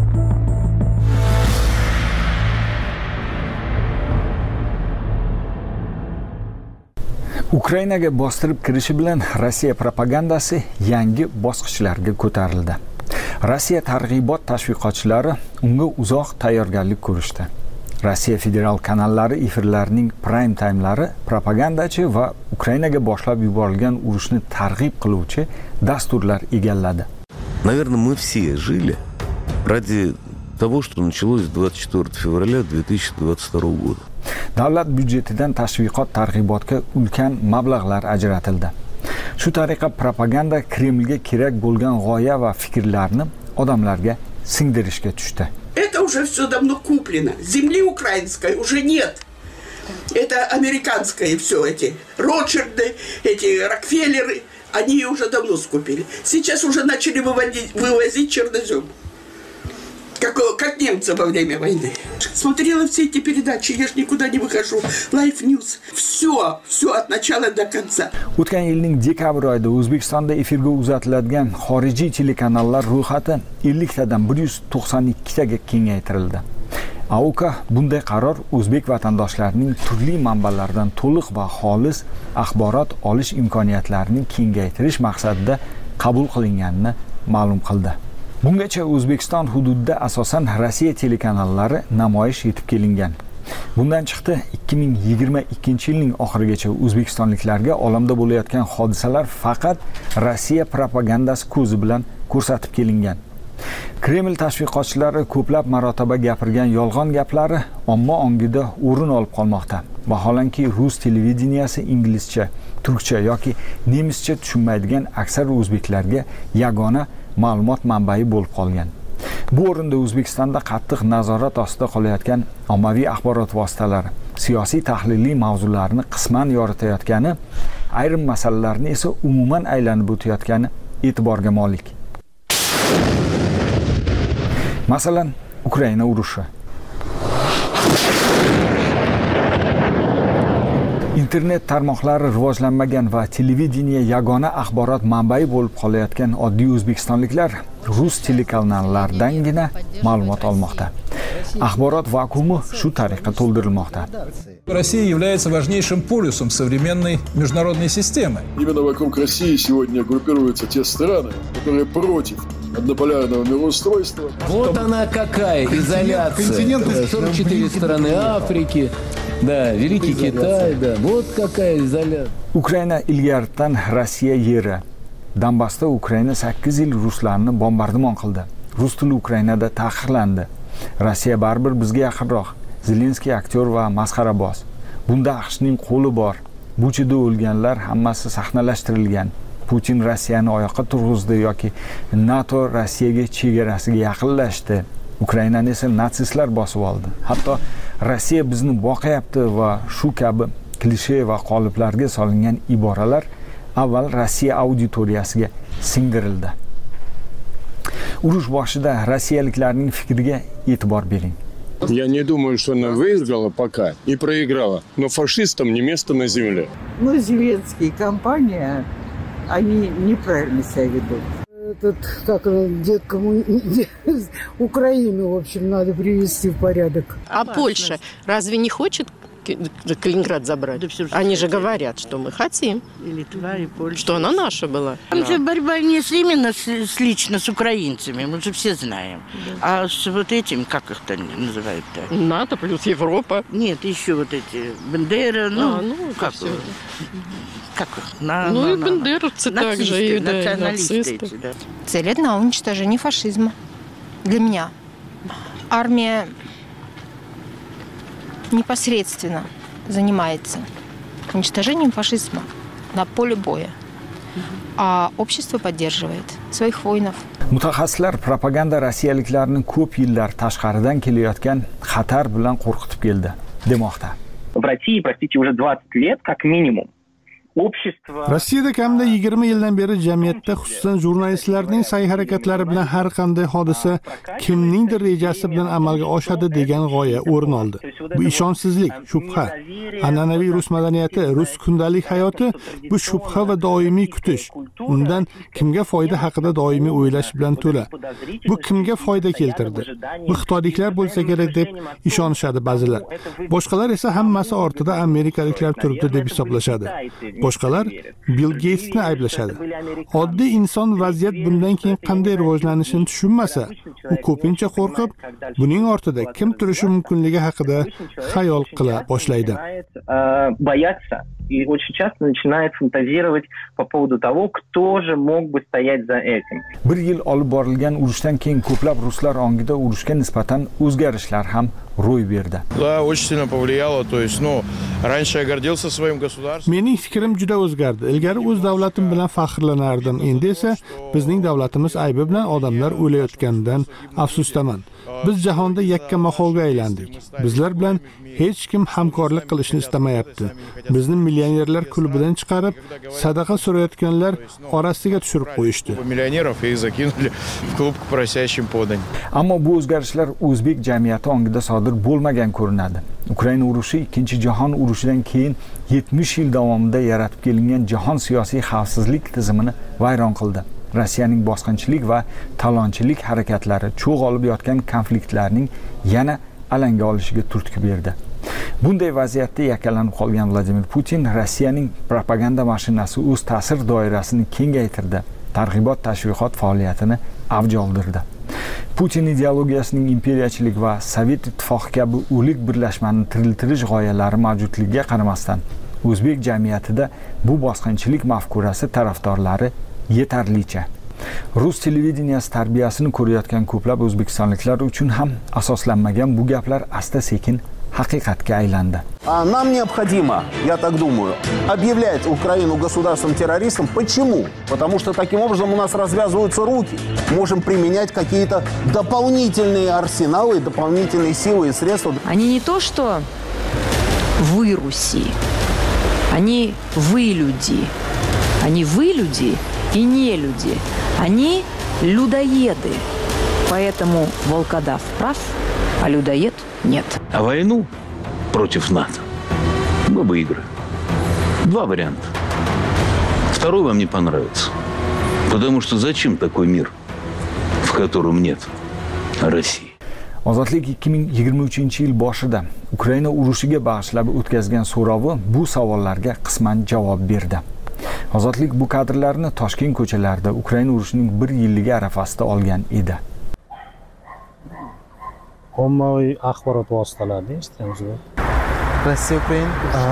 Ukrainaga bostirib kirishi bilan Rossiya propagandasi yangi bosqichlarga ko'tarildi. Rossiya targ'ibot tashviqotchilari unga uzoq tayyorgarlik ko'rishdi. Rossiya federal kanallari efirlarining prime timelari propagandachi va Ukrainaga boshlab yuborilgan urushni targ'ib qiluvchi dasturlar egalladi. Наверное, мы все жили ради того, что началось двадцать четвёртого февраля две тысячи двадцать второго года. Davlat byudjetidan tashviqot targ'ibotga ulkan mablag'lar ajratildi. Shu tariqa propaganda Kremlga kerak bo'lgan g'oya va fikrlarni odamlarga singdirishga tushdi. Это уже все давно куплено. Земли украинской уже нет. Это американское все эти Ротшильды, эти Рокфеллеры, они ее уже давно скупили. Сейчас уже начали выводить, вывозить чернозем. Как, как немцы во время войны. Смотрела все эти передачи, я ж никуда не выхожу. Life News. Все, все от начала до конца. O'tgan yilning dekabr oyida O'zbekistonda efirga uzatiladigan xorijiy telekanallar ro'yxati ellik tadan bir yuz to'qson ikki taga kengaytirildi. A O K bunday qaror o'zbek vatandoshlarining turli manbalardan to'liq va xolis axborot olish imkoniyatlarini kengaytirish maqsadida qabul qilinganini ma'lum qildi. Bungacha O'zbekiston hududida asosan Rossiya telekanallari namoyish etib kelingan. Bundan chiqdi ikki ming yigirma ikkinchi yilning oxirigacha o'zbekistonliklarga olamda bo'layotgan hodisalar faqat Rossiya propagandasi ko'zi bilan ko'rsatib kelingan. Kreml tashviqotchilari ko'plab marotaba gapirgan yolg'on gaplari omma ongida o'rin olib qolmoqda. Vaholanki rus televideniyasi inglizcha, turkcha yoki nemischa tushunmaydigan aksar o'zbeklarga yagona ma'lumot manbai bo'lib qolgan. Bu o'rinda O'zbekistonda qattiq nazorat ostida qolayotgan ommaviy axborot vositalari siyosiy tahliliy mavzularni qisman yoritayotgani, ayrim masalalarni esa umuman aylanib o'tayotgani e'tiborga molik. Masalan, Ukraina urushi. Internet tarmoqlari rivojlanmagan va televideniya yagona axborot manbai bo'lib qolayotgan oddiy o'zbekistonliklar rus telekanallardangina ma'lumot olmoqda. Axborot vakuumi shu tariqa to'ldirilmoqda. Россия является важнейшим полюсом современной международной системы. Именно вокруг России сегодня группируются те страны, которые против однополярного мироустройства. Вот она какая изоляция. сорок четыре страны Африки, да, Великий Китай, да. Вот какая изоляция. Ukraina ilgaridan Rossiya yeri. Donbassda Ukraina sakkiz yil ruslarni bombardimon qildi. Rus tili Ukrainada taqiqlandi. Rossiya baribir bizga yaqinroq. Zelenskiy aktyor va masxaraboz. Bunda AQShning qo'li bor. Buchida o'lganlar hammasi sahnalashtirilgan. Putin Rossiyani oyoqqa turg'izdi yoki NATO Rossiyaga chegarasiga yaqinlashdi. Ukrainani esa natsistlar bosib oldi. Hatto Rossiya bizni boqayapti va shu kabi klishe va qoliplarga solingan iboralar avval Rossiya auditoriyasiga singdirildi. Urush boshida rossiyaliklarning fikriga e'tibor bering. Я не думаю, что она выиграла пока и проиграла, но фашистам не место на земле. Ну, Зеленский и компания, они неправильно себя ведут. Этот, как дед коммунист, Украину, в общем, надо привести в порядок. А Польша разве не хочет Калининград забрать? Да, они же говорят, что мы хотим. И Литва, и Польша. Что она наша была. Там же борьба не с, именно с, с лично с украинцами, мы же все знаем. Да. А с вот этим, как их там называют-то? НАТО плюс Европа. Нет, еще вот эти Бендера, ну, а, ну как все. Как их? На, ну на, и бендеровцы также, и, да, и нацисты. Эти, да. Цель одна — уничтожение фашизма. Для меня армия непосредственно занимается уничтожением фашизма на поле боя, а общество поддерживает своих воинов. Mutaxassislar propaganda rossiyaliklarni ko'p yillar tashqaridan kelayotgan xatar bilan qo'rqitib keldi demoqda. В России, простите, уже двадцать лет как минимум. Rossiyada kamida yigirma yildan beri jamiyatda, xususan jurnalistlarning sa'y-harakatlari bilan har qanday hodisa kimningdir rejasi bilan amalga oshadi degan g'oya o'rin oldi. Bu ishonchsizlik, shubha. An'anaviy rus madaniyati, rus kundalik hayoti bu shubha va doimiy kutish. Undan kimga foyda haqida doimiy o'ylash bilan to'la. Bu kimga foyda keltirdi? Bu xitoyliklar bo'lsa kerak deb ishonishadi ba'zilar. Boshqalar esa hammasi ortida amerikaliklar turibdi deb hisoblashadi. Boshqalar Bill Gatesni ayblashadi. Oddiy inson vaziyat bundan keyin qanday rivojlanishini tushunmasa, u ko'pincha qo'rqib, buning ortida kim turishi mumkinligi haqida xayol qila boshlaydi. И очень часто начинает фантазировать по поводу того, кто же мог бы стоять за этим. Bir yil olib borilgan urushdan keyin ko'plab ruslar ongida urushga nisbatan o'zgarishlar ham ro'y berdi. Да, очень сильно повлияло, то есть, ну, раньше я гордился своим государством. Mening fikrim juda o'zgardi. Ilgari o'z davlatim bilan faxrlanardim. Endi esa bizning davlatimiz aybi bilan odamlar o'layotganidan afsusdaman. Biz jahonda yakka maholga aylandik. Bizlar bilan hech kim hamkorlik qilishni istamayapti. Bizni millionerlar klubidan chiqarib, sadaqa so'rayotganlar orasiga tushirib qo'yishdi. Millionerов и закинули в клуб к просящим подань. Ammo bu o'zgarishlar o'zbek jamiyati ongida sodir bo'lmagan ko'rinadi. Ukraina urushi ikkinchi jahon urushidan keyin yetmish yil davomida yaratib kelingan jahon siyosiy xavfsizlik tizimini vayron qildi. Rossiyaning bosqinchilik va talonchilik harakatlari cho'g' olib yotgan konfliktlarning yana alanga olishiga turtki berdi. Bunday vaziyatda yakkalanib qolgan Vladimir Putin Rossiyaning propaganda mashinasi o'z ta'sir doirasini kengaytirdi. Targ'ibot tashviqot faoliyatini avj oldirdi. Putin ideologiyasining imperiyachilik va Sovet ittifoqi kabi o'lik birlashmani tiriltirish g'oyalari mavjudligiga qaramasdan, o'zbek jamiyatida bu bosqinchilik mafkurasi tarafdorlari yetarlicha. Rus televideniyasi tarbiyasini ko'rayotgan ko'plab o'zbekistonliklar uchun ham asoslanmagan bu gaplar asta-sekin haqiqatga aylandi. Нам необходимо, я так думаю, объявлять Украину государством-террористом. Почему? Потому что таким образом у нас развязываются руки. Можем применять какие-то дополнительные арсеналы, дополнительные силы и средства. Они не то, что вы Руси, они вы люди. Они вы люди и не люди. Они людоеды. Поэтому волкодав прав, а людоед нет. А войну против НАТО мы выиграем. Два варианта. Второй вам не понравится. Потому что зачем такой мир, в котором нет России? Ozodlik ikki ming yigirma uchinchi yil boshida Ukraina urushiga bag'ishlab o'tkazgan so'rovi bu savollarga qisman javob berdi. Ozodlik bu kadrlarni Toshkent ko'chalarida Ukraina urushining bir yilligi arafasida olgan edi. Ommaviy axborot vositalarida eshitganmiz. Rossiya Ukraina? Ha.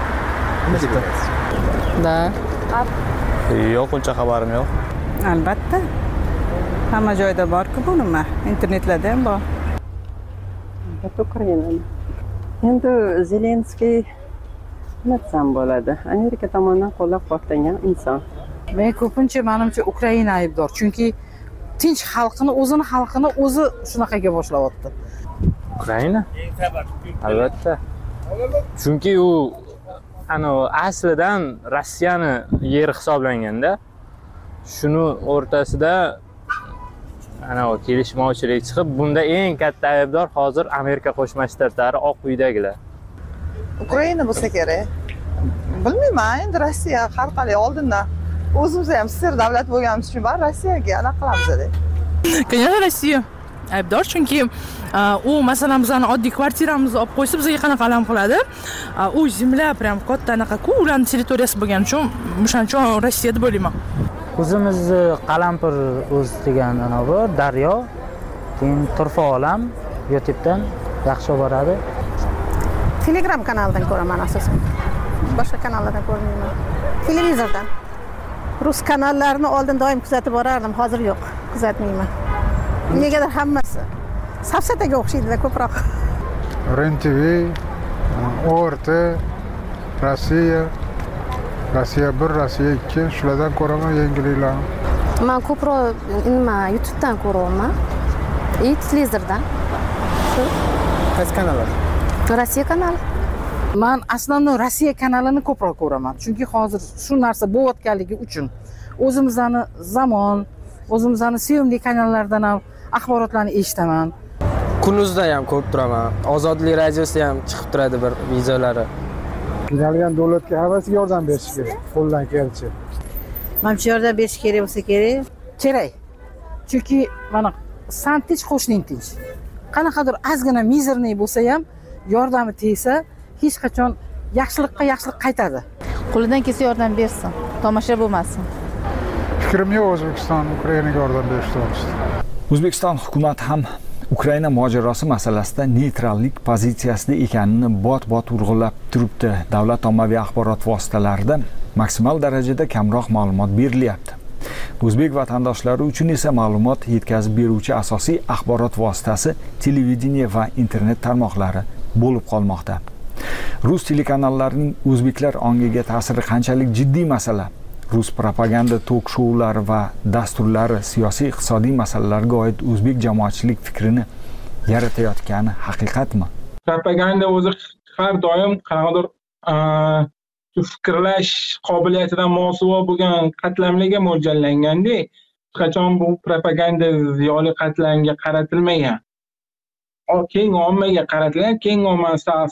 Da. Yo'q, uncha xabarim yo'q. Albatta. Hamma joyda bor-ku bu nima? Internetlarda ham bor. Albatta Ukraina. Endi Zelenskiy nima desam bo'ladi? Amerika tomonidan qo'llab-quvvatlangan inson. Men ko'pincha menimcha Ukraina aybdor, chunki tinch xalqini, o'zini xalqini o'zi shunaqaga boshlayapti. Ukraina? Albatta. Chunki u ana aslidan Rossiyani yeri hisoblanganda, shuni o'rtasida ana kelishmovchilik chiqib, bunda eng katta aybdor hozir Amerika Qo'shma Shtatlari Oq uydagilar. Ukraina bo'lsa kerak. Bilmayman, endi Rossiya har qalay oldindan o'zimiz ham sir davlat bo'lganimiz uchun bar Rossiyaga anaqa qilamiz-da. Конечно, Rossiya aybdor, chunki u masalan bizani oddiy kvartiramizni olib qo'ysa bizga qanaqa alam qiladi? U zemlya prям katta anaqa-ku, ularning territoriyasi bo'lgani uchun, o'shaning uchun Rossiya deb o'ylayman. O'zimizni Qalampir o'z degan ana bu daryo, keyin Turfa olam YouTube'dan yaxshi boradi. Telegram kanalidan ko'raman asosan. Boshqa kanallardan ko'rmayman. Televizordan. Rus kanallarini oldin doim kuzatib borardim, hozir yo'q, kuzatmayman. Negadir hammasi safsataga o'xshaydi ko'proq. R N T V, O R T, Rossiya, Rossiya bir, Rossiya ikki, shulardan ko'raman yangiliklarni. Men ko'proq nima YouTube'dan ko'raman. И televizordan. Qaysi kanallar? Rossiya kanali. Men aslan Rossiya kanalini ko'proq ko'raman, chunki hozir shu narsa bo'layotganligi uchun o'zimizni Zamon, o'zimizni sevimli kanallardan ham axborotlarni eshitaman. Kunuzda ham ko'p turaman. Ozodlik radiosi ham chiqib turadi bir videolari. Qiynalgan davlatga havasiga yordam berish kerak, qo'ldan kelsa. Menimcha yordam berish kerak bo'lsa kerak. Kerak. Chunki mana san tinch, qo'shning tinch. Qanaqadir ozgina mizerniy bo'lsa ham yordami tegsa, hech qachon yaxshilikqa yaxshilik qaytadi. Qo'lidan kelsa yordam bersin, tomosha bo'lmasin. Fikrim yo'q, O'zbekiston Ukrainaga yordam berish to'g'risida. O'zbekiston hukumati ham Ukraina mojarosi masalasida neytrallik pozitsiyasida ekanini bot-bot urg'ulab turibdi. Davlat ommaviy axborot vositalarida maksimal darajada kamroq ma'lumot berilyapti. O'zbek vatandoshlari uchun esa ma'lumot yetkazib beruvchi asosiy axborot vositasi televideniye va internet tarmoqlari bo'lib qolmoqda. Rus telekanallarining o'zbeklar ongiga ta'siri qanchalik jiddiy masala? Rus propaganda tok-shoulari va dasturlari siyosiy iqtisodiy masalalarga oid o'zbek jamoatchilik fikrini yaratayotgani haqiqatmi? Propaganda o'zi har doim qanaqadir fikrlash qobiliyatidan mosuvo bo'lgan qatlamlarga mo'ljallanganda, hech qachon bu propaganda ziyoli qatlamga qaratilmagan. Keng ommaga qaratilgan, keng omma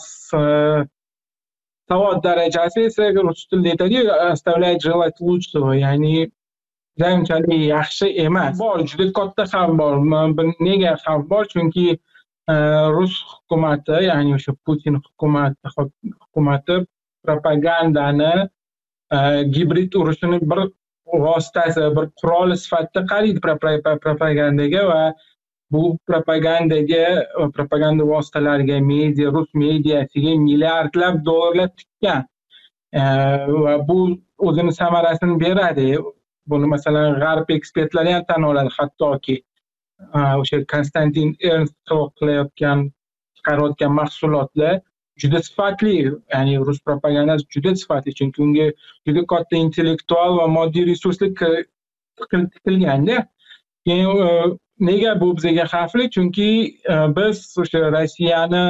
savod darajasi esa rus tilida aytadiku, оставляет желать лучшего, ya'ni unchalik yaxshi emas. Bor, juda katta xavf bor. Nega xavf bor? Chunki Rus hukumati, ya'ni o'sha Putin hukumati hukumati propagandani gibrid urushini bir vositasi, bir quroli sifatida qaraydi propagandaga va bu propagandaga, propaganda vositalariga, media, rus mediasiga milliardlab dollarlar tikkan. Va bu o'zini samarasini beradi. Buni masalan g'arb ekspertlari ham tan oladi, hattoki o'sha Konstantin Ernst qilayotgan chiqarayotgan mahsulotlar juda sifatli, ya'ni rus propagandasi juda sifatli, chunki unga juda katta intellektual va moddiy resurslar kiritilganda. Keyin nega bu bizga xavfli? Chunki biz o'sha Rossiyani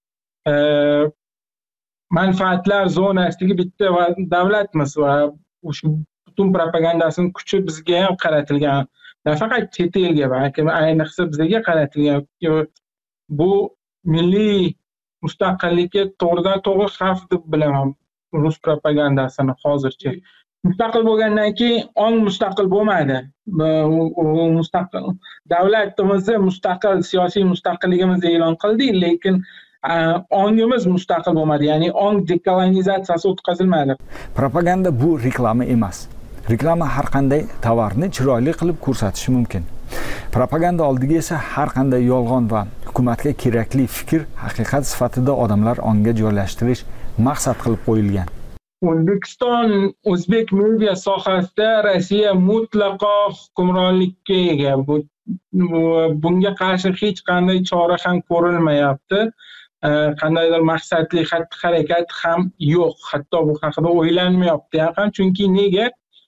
manfaatlar zonasidagi bitta davlatmiz va o'sha butun propagandasini kuchi bizga ham qaratilgan. Nafaqat chet elga, balki ayniqsa bizga qaratilgan. Bu milliy mustaqillikka to'g'ridan to'g'ri xavf deb bilaman rus propagandasini hozircha. Mustaqil bo'lgandan keyin ong mustaqil bo'lmadi. Mustaqil davlatimizni mustaqil, siyosiy mustaqilligimizni e'lon qildik, lekin ongimiz mustaqil bo'lmadi, ya'ni ong dekolonizatsiyasi o'tkazilmadi. Propaganda bu reklama emas. Reklama har qanday tovarni chiroyli qilib ko'rsatishi mumkin. Propaganda oldiga esa har qanday yolg'on va hukumatga kerakli fikr haqiqat sifatida odamlar ongiga joylashtirish maqsad qilib qo'yilgan. O'zbekiston, o'zbek media sohasida Rossiya mutlaqo hukmronlikka ega. Bunga qarshi hech qanday chora ham ko'rilmayapti. Qandaydir maqsadli xatti-harakat ham yo'q. Hatto bu haqida o'ylanmayapti ham, chunki nega?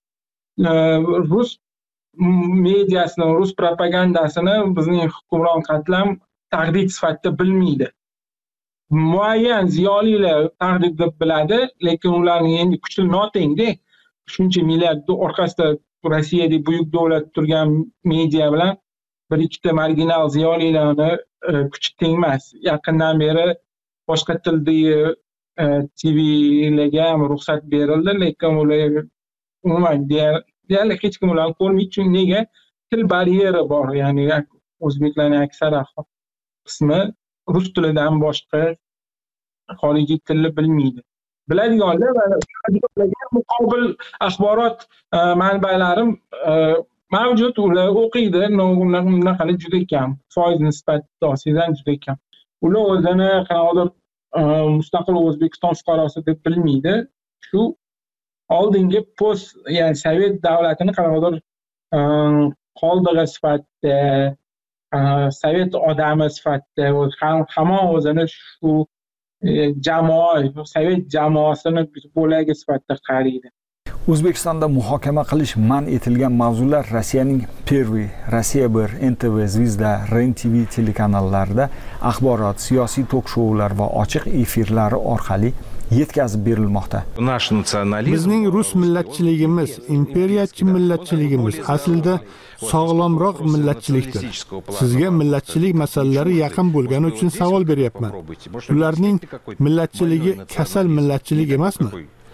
Rus mediasini, rus propagandasini bizning hukmron qatlam tahdid sifatida bilmaydi. Muayyan ziyolilar tahdid deb biladi, lekin ularning endi kuchi notengda. Shuncha milliard orqasida Rossiyadagi buyuk davlat turgan media bilan bir ikkita marginal ziyolilarni kuchi tengmas. Yaqindan beri boshqa tildagi T V'larga ham ruxsat berildi, lekin ular umuman deyarli hech kim ularni ko'rmaydi. Chunki nega? Til baryeri bor, ya'ni o'zbeklarning aksariyat qismi rus tilidan boshqa xorijiy tilni bilmaydi. Biladiganlar va muqobil axborot manbalarim mavjud, ular o'qiydi, bunaqali juda kam, foiz nisbati osidan juda kam. Ular o'zini qanaqadir mustaqil O'zbekiston fuqarosi deb bilmaydi. Shu oldingi post, ya'ni Sovet davlatini qanaqadir qoldig'i sifatida, Sovet odami sifatida, hamon o'zini shu jamoa, Sovet jamoasini bo'lagi sifatida qaraydi. O'zbekistonda muhokama qilish man etilgan mavzular Rossiyaning Pervy, Rossiya bir, N T V, Zvizda, R E N T V telekanallarida axborot, siyosiy tok-shoular va ochiq efirlari orqali yetkazib berilmoqda. Bizning rus millatchiligimiz, imperiyachi millatchiligimiz aslida sog'lomroq millatchilikdir. Sizga millatchilik masalalari yaqin bo'lgani uchun savol beryapman. Ularning millatchiligi kasal millatchilik emasmi?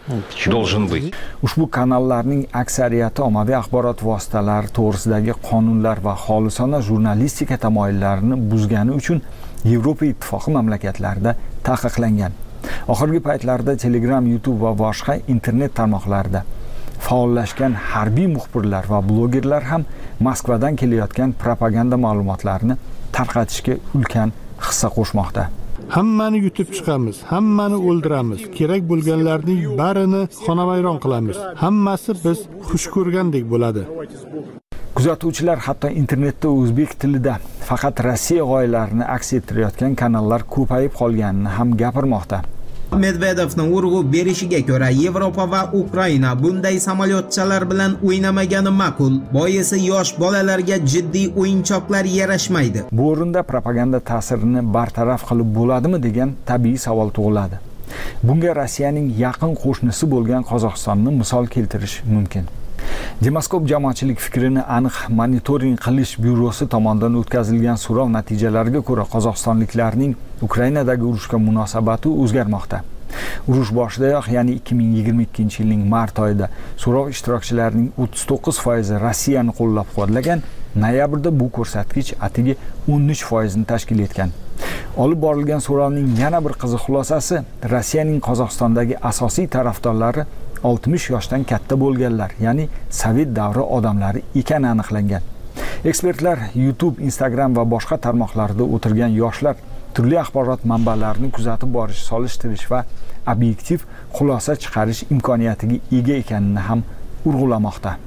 Должен быть. Ushbu kanallarning aksariyati ommaviy axborot vositalari to'g'risidagi qonunlar va xolisona jurnalistika tamoyillarini buzgani uchun Yevropa ittifoqi mamlakatlarida taqiqlangan. Oxirgi paytlarda Telegram, YouTube va boshqa internet tarmoqlarida faollashgan harbiy muxbirlar va blogerlar ham Moskvadan kelayotgan propaganda ma'lumotlarini tarqatishga ulkan hissa qo'shmoqda. Hammani yutib chiqamiz, hammani o'ldiramiz, kerak bo'lganlarning barini xonavayron qilamiz. Hammasi biz xush ko'rgandek bo'ladi. Kuzatuvchilar hatto internetda o'zbek tilida faqat Rossiya g'oyalarini aks ettirayotgan kanallar ko'payib qolganini ham gapirmoqda. Medvedevning urg'u berishiga ko'ra Yevropa va Ukraina bunday samolyotchalar bilan o'ynamagani ma'qul. Boisi yosh bolalarga jiddiy o'yinchoqlar yarashmaydi. Bu o'rinda propaganda ta'sirini bartaraf qilib bo'ladimi degan tabiiy savol tug'iladi. Bunga Rossiyaning yaqin qo'shnisi bo'lgan Qozog'istonni misol keltirish mumkin. Demaskop jamoatchilik fikrini aniq monitoring qilish byurosi tomonidan o'tkazilgan so'rov natijalariga ko'ra Qozog'istonliklarning Ukrainadagi urushga munosabati o'zgarmoqda. Urush boshidayoq, ya'ni ikki ming yigirma ikkinchi yilning mart oyida so'rov ishtirokchilarining o'ttiz to'qqiz foizi Rossiyani qo'llab-quvvatlagan, noyabrda bu ko'rsatkich atigi o'n uch foizni tashkil etgan. Olib borilgan so'rovning yana bir qiziq xulosasi Rossiyaning Qozog'istondagi asosiy tarafdorlari oltmish yoshdan katta bo'lganlar, ya'ni Sovet davri odamlari ekani aniqlangan. Ekspertlar YouTube, Instagram va boshqa tarmoqlarda o'tirgan yoshlar turli axborot manbalarini kuzatib borish, solishtirish va obyektiv xulosa chiqarish imkoniyatiga ega ekanini ham urg'ulamoqda.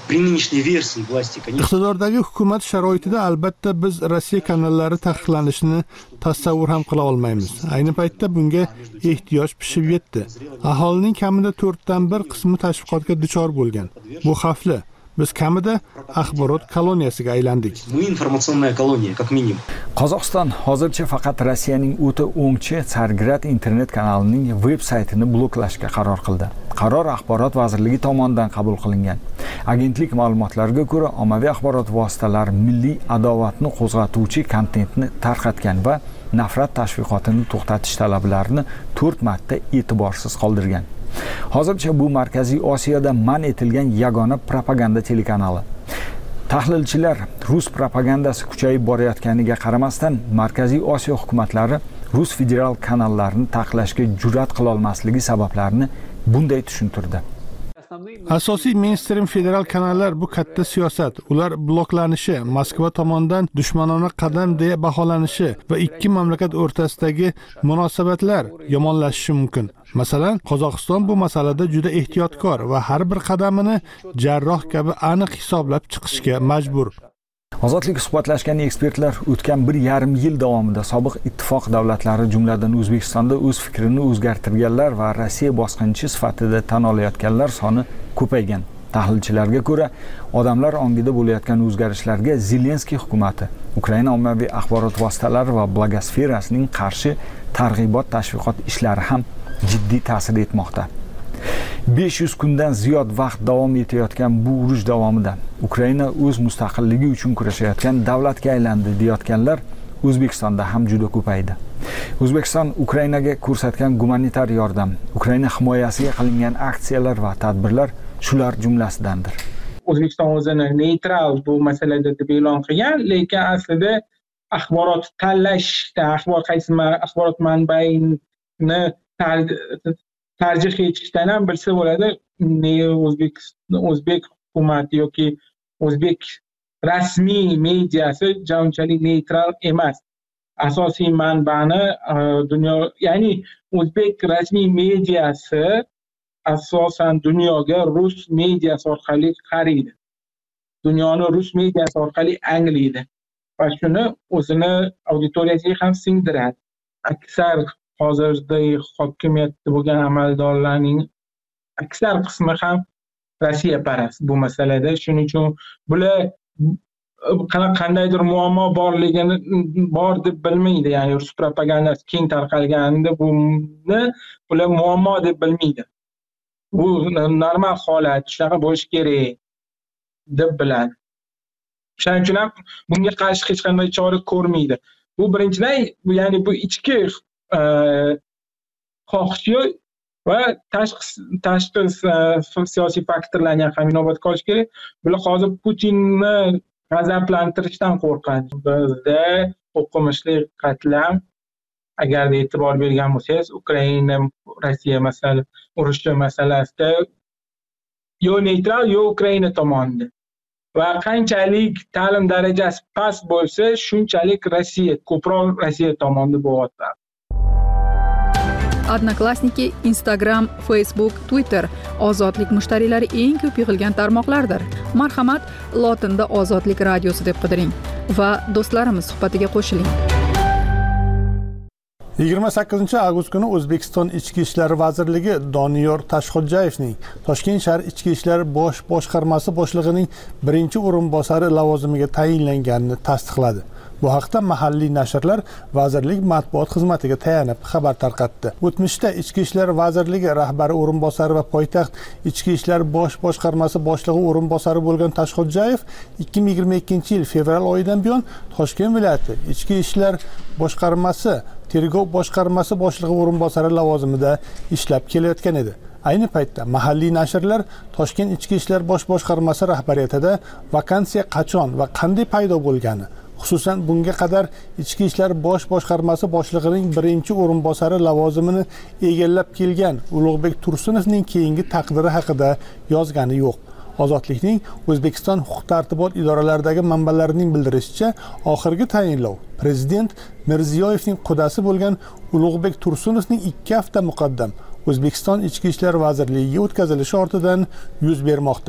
Iqtidordagi hukumat sharoitida albatta biz Rossiya kanallari taqiqlanishini tasavvur ham qila olmaymiz. Ayni paytda bunga ehtiyoj pishib yetdi. Aholining kamida to'rtdan bir qismi tashviqotga duchor bo'lgan. Bu xavfli. Biz kamida axborot koloniyasiga aylandik. Qozog'iston hozircha faqat Rossiyaning o'ta o'ngchi Tsargrad internet kanalining veb-saytini bloklashga qaror qildi. Qaror axborot vazirligi tomonidan qabul qilingan. Agentlik ma'lumotlariga ko'ra, ommaviy axborot vositalari milliy adovatni qo'zg'atuvchi kontentni tarqatgan va nafrat tashviqotini to'xtatish talablarini to'rt marta e'tiborsiz qoldirgan. Hozircha bu Markaziy Osiyoda man etilgan yagona propaganda telekanali. Tahlilchilar Rus propagandasi kuchayib borayotganiga qaramasdan, Markaziy Osiyo hukumatlari Rus federal kanallarni taqiqlashga jur'at qila olmasligi sabablarini bunday tushuntirdi. Asosiy mainstream federal kanallar bu katta siyosat. Ular bloklanishi, Moskva tomonidan dushmanona qadam deya baholanishi va ikki mamlakat o'rtasidagi munosabatlar yomonlashishi mumkin. Masalan, Qozog'iston bu masalada juda ehtiyotkor va har bir qadamini jarroh kabi aniq hisoblab chiqishga majbur. Ozodlik suhbatlashgan ekspertlar o'tgan bir yarim yil davomida sobiq ittifoq davlatlari jumladan O'zbekistonda o'z fikrini o'zgartirganlar va Rossiya bosqinchi sifatida tan olayotganlar soni ko'paygan. Tahlilchilarga ko'ra, odamlar ongida bo'layotgan o'zgarishlarga Zelenskiy hukumati, Ukraina ommaviy axborot vositalari va blogosferasining qarshi targ'ibot tashviqot ishlari ham jiddiy ta'sir etmoqda. besh yuz kundan ziyod vaqt davom etayotgan bu urush davomida Ukraina o'z mustaqilligi uchun kurashayotgan davlatga aylandi deyotganlar O'zbekistonda ham juda ko'paydi. O'zbekiston Ukrainaga ko'rsatgan gumanitar yordam, Ukraina himoyasiga qilingan aksiyalar va tadbirlar shular jumlasidandir. O'zbekiston o'zini neytral bu masalada deb e'lon qilgan, lekin aslida axborot tanlashda, axborot qaysi axborot manbaini tarjih etishdan ham bilsa bo'ladi. O'zbek o'zbek hukumati yoki o'zbek rasmiy mediasi unchalik neytral emas. Asosiy manbani dunyo, ya'ni o'zbek rasmiy mediasi asosan dunyoga rus mediasi orqali qaraydi. Dunyoni rus mediasi orqali anglaydi va shuni o'zini auditoriyasiga ham singdiradi. Aksar hozirda hokimiyatda bo'lgan amaldorlarning aksar qismi ham Rossiya parast bu masalada. Shuning uchun bular qandaydir muammo borligini bor deb bilmaydi. Ya'ni rus propagandasi keng tarqalganida buni bular muammo deb bilmaydi. Bu normal holat, shunaqa bo'lishi kerak deb biladi. Shuning uchun ham bunga qarshi hech qanday chora ko'rmaydi. Bu birinchidan, ya'ni bu ichki xohishi va tashqi tashqi siyosiy faktorlarni ham inobatga olish kerak. Bular hozir Putinni g'azablantirishdan qo'rqadi. Bizda o'qimishli qatlam, agarda e'tibor bergan bo'lsangiz, Ukraina Rossiya masala urushi masalasida yo neytral yo Ukraina tomonida. Va qanchalik ta'lim darajasi past bo'lsa, shunchalik Rossiya ko'proq Rossiya tomonida bo'lyapti. Odnoklassniki, Instagram, Facebook, Twitter ozodlik mushtariylari eng ko'p yig'ilgan tarmoqlardir. Marhamat, lotinda Ozodlik radiosi deb qidiring va do'stlarimiz suhbatiga qo'shiling. yigirma sakkizinchi avgust kuni O'zbekiston Ichki ishlar vazirligi Doniyor Tashxodjayevning Toshkent shahar Ichki ishlar bosh boshqarmasi boshlig'ining birinchi o'rinbosari lavozimiga tayinlanganini tasdiqladi. Bu haqda mahalliy nashrlar vazirlik matbuot xizmatiga tayanib xabar tarqatdi. O'tmishda Ichki ishlar vazirligi rahbari o'rinbosari va poytaxt Ichki ishlar bosh boshqarmasi boshlig'i o'rinbosari bo'lgan Tashxodjayev ikki ming yigirma ikkinchi yil fevral oyidan buyon Toshkent viloyati Ichki ishlar boshqarmasi tergov boshqarmasi boshlig'i o'rinbosari lavozimida ishlab kelayotgan edi. Ayni paytda mahalliy nashrlar Toshkent Ichki ishlar bosh boshqarmasi rahbariyatida vakansiya qachon va qanday paydo bo'lgani, xususan bunga qadar Ichki ishlar bosh boshqarmasi boshlig'ining birinchi o'rinbosari lavozimini egallab kelgan Ulug'bek Tursunovning keyingi taqdiri haqida yozgani yo'q. Ozodlikning O'zbekiston huquq-tartibot idoralaridagi manbalarining bildirishicha, oxirgi tayinlov prezident Mirziyoyevning qudasi bo'lgan Ulug'bek Tursunovning ikki hafta muqaddam O'zbekiston Ichki ishlar vazirligiga o'tkazilishi ortidan yuz bermoqda.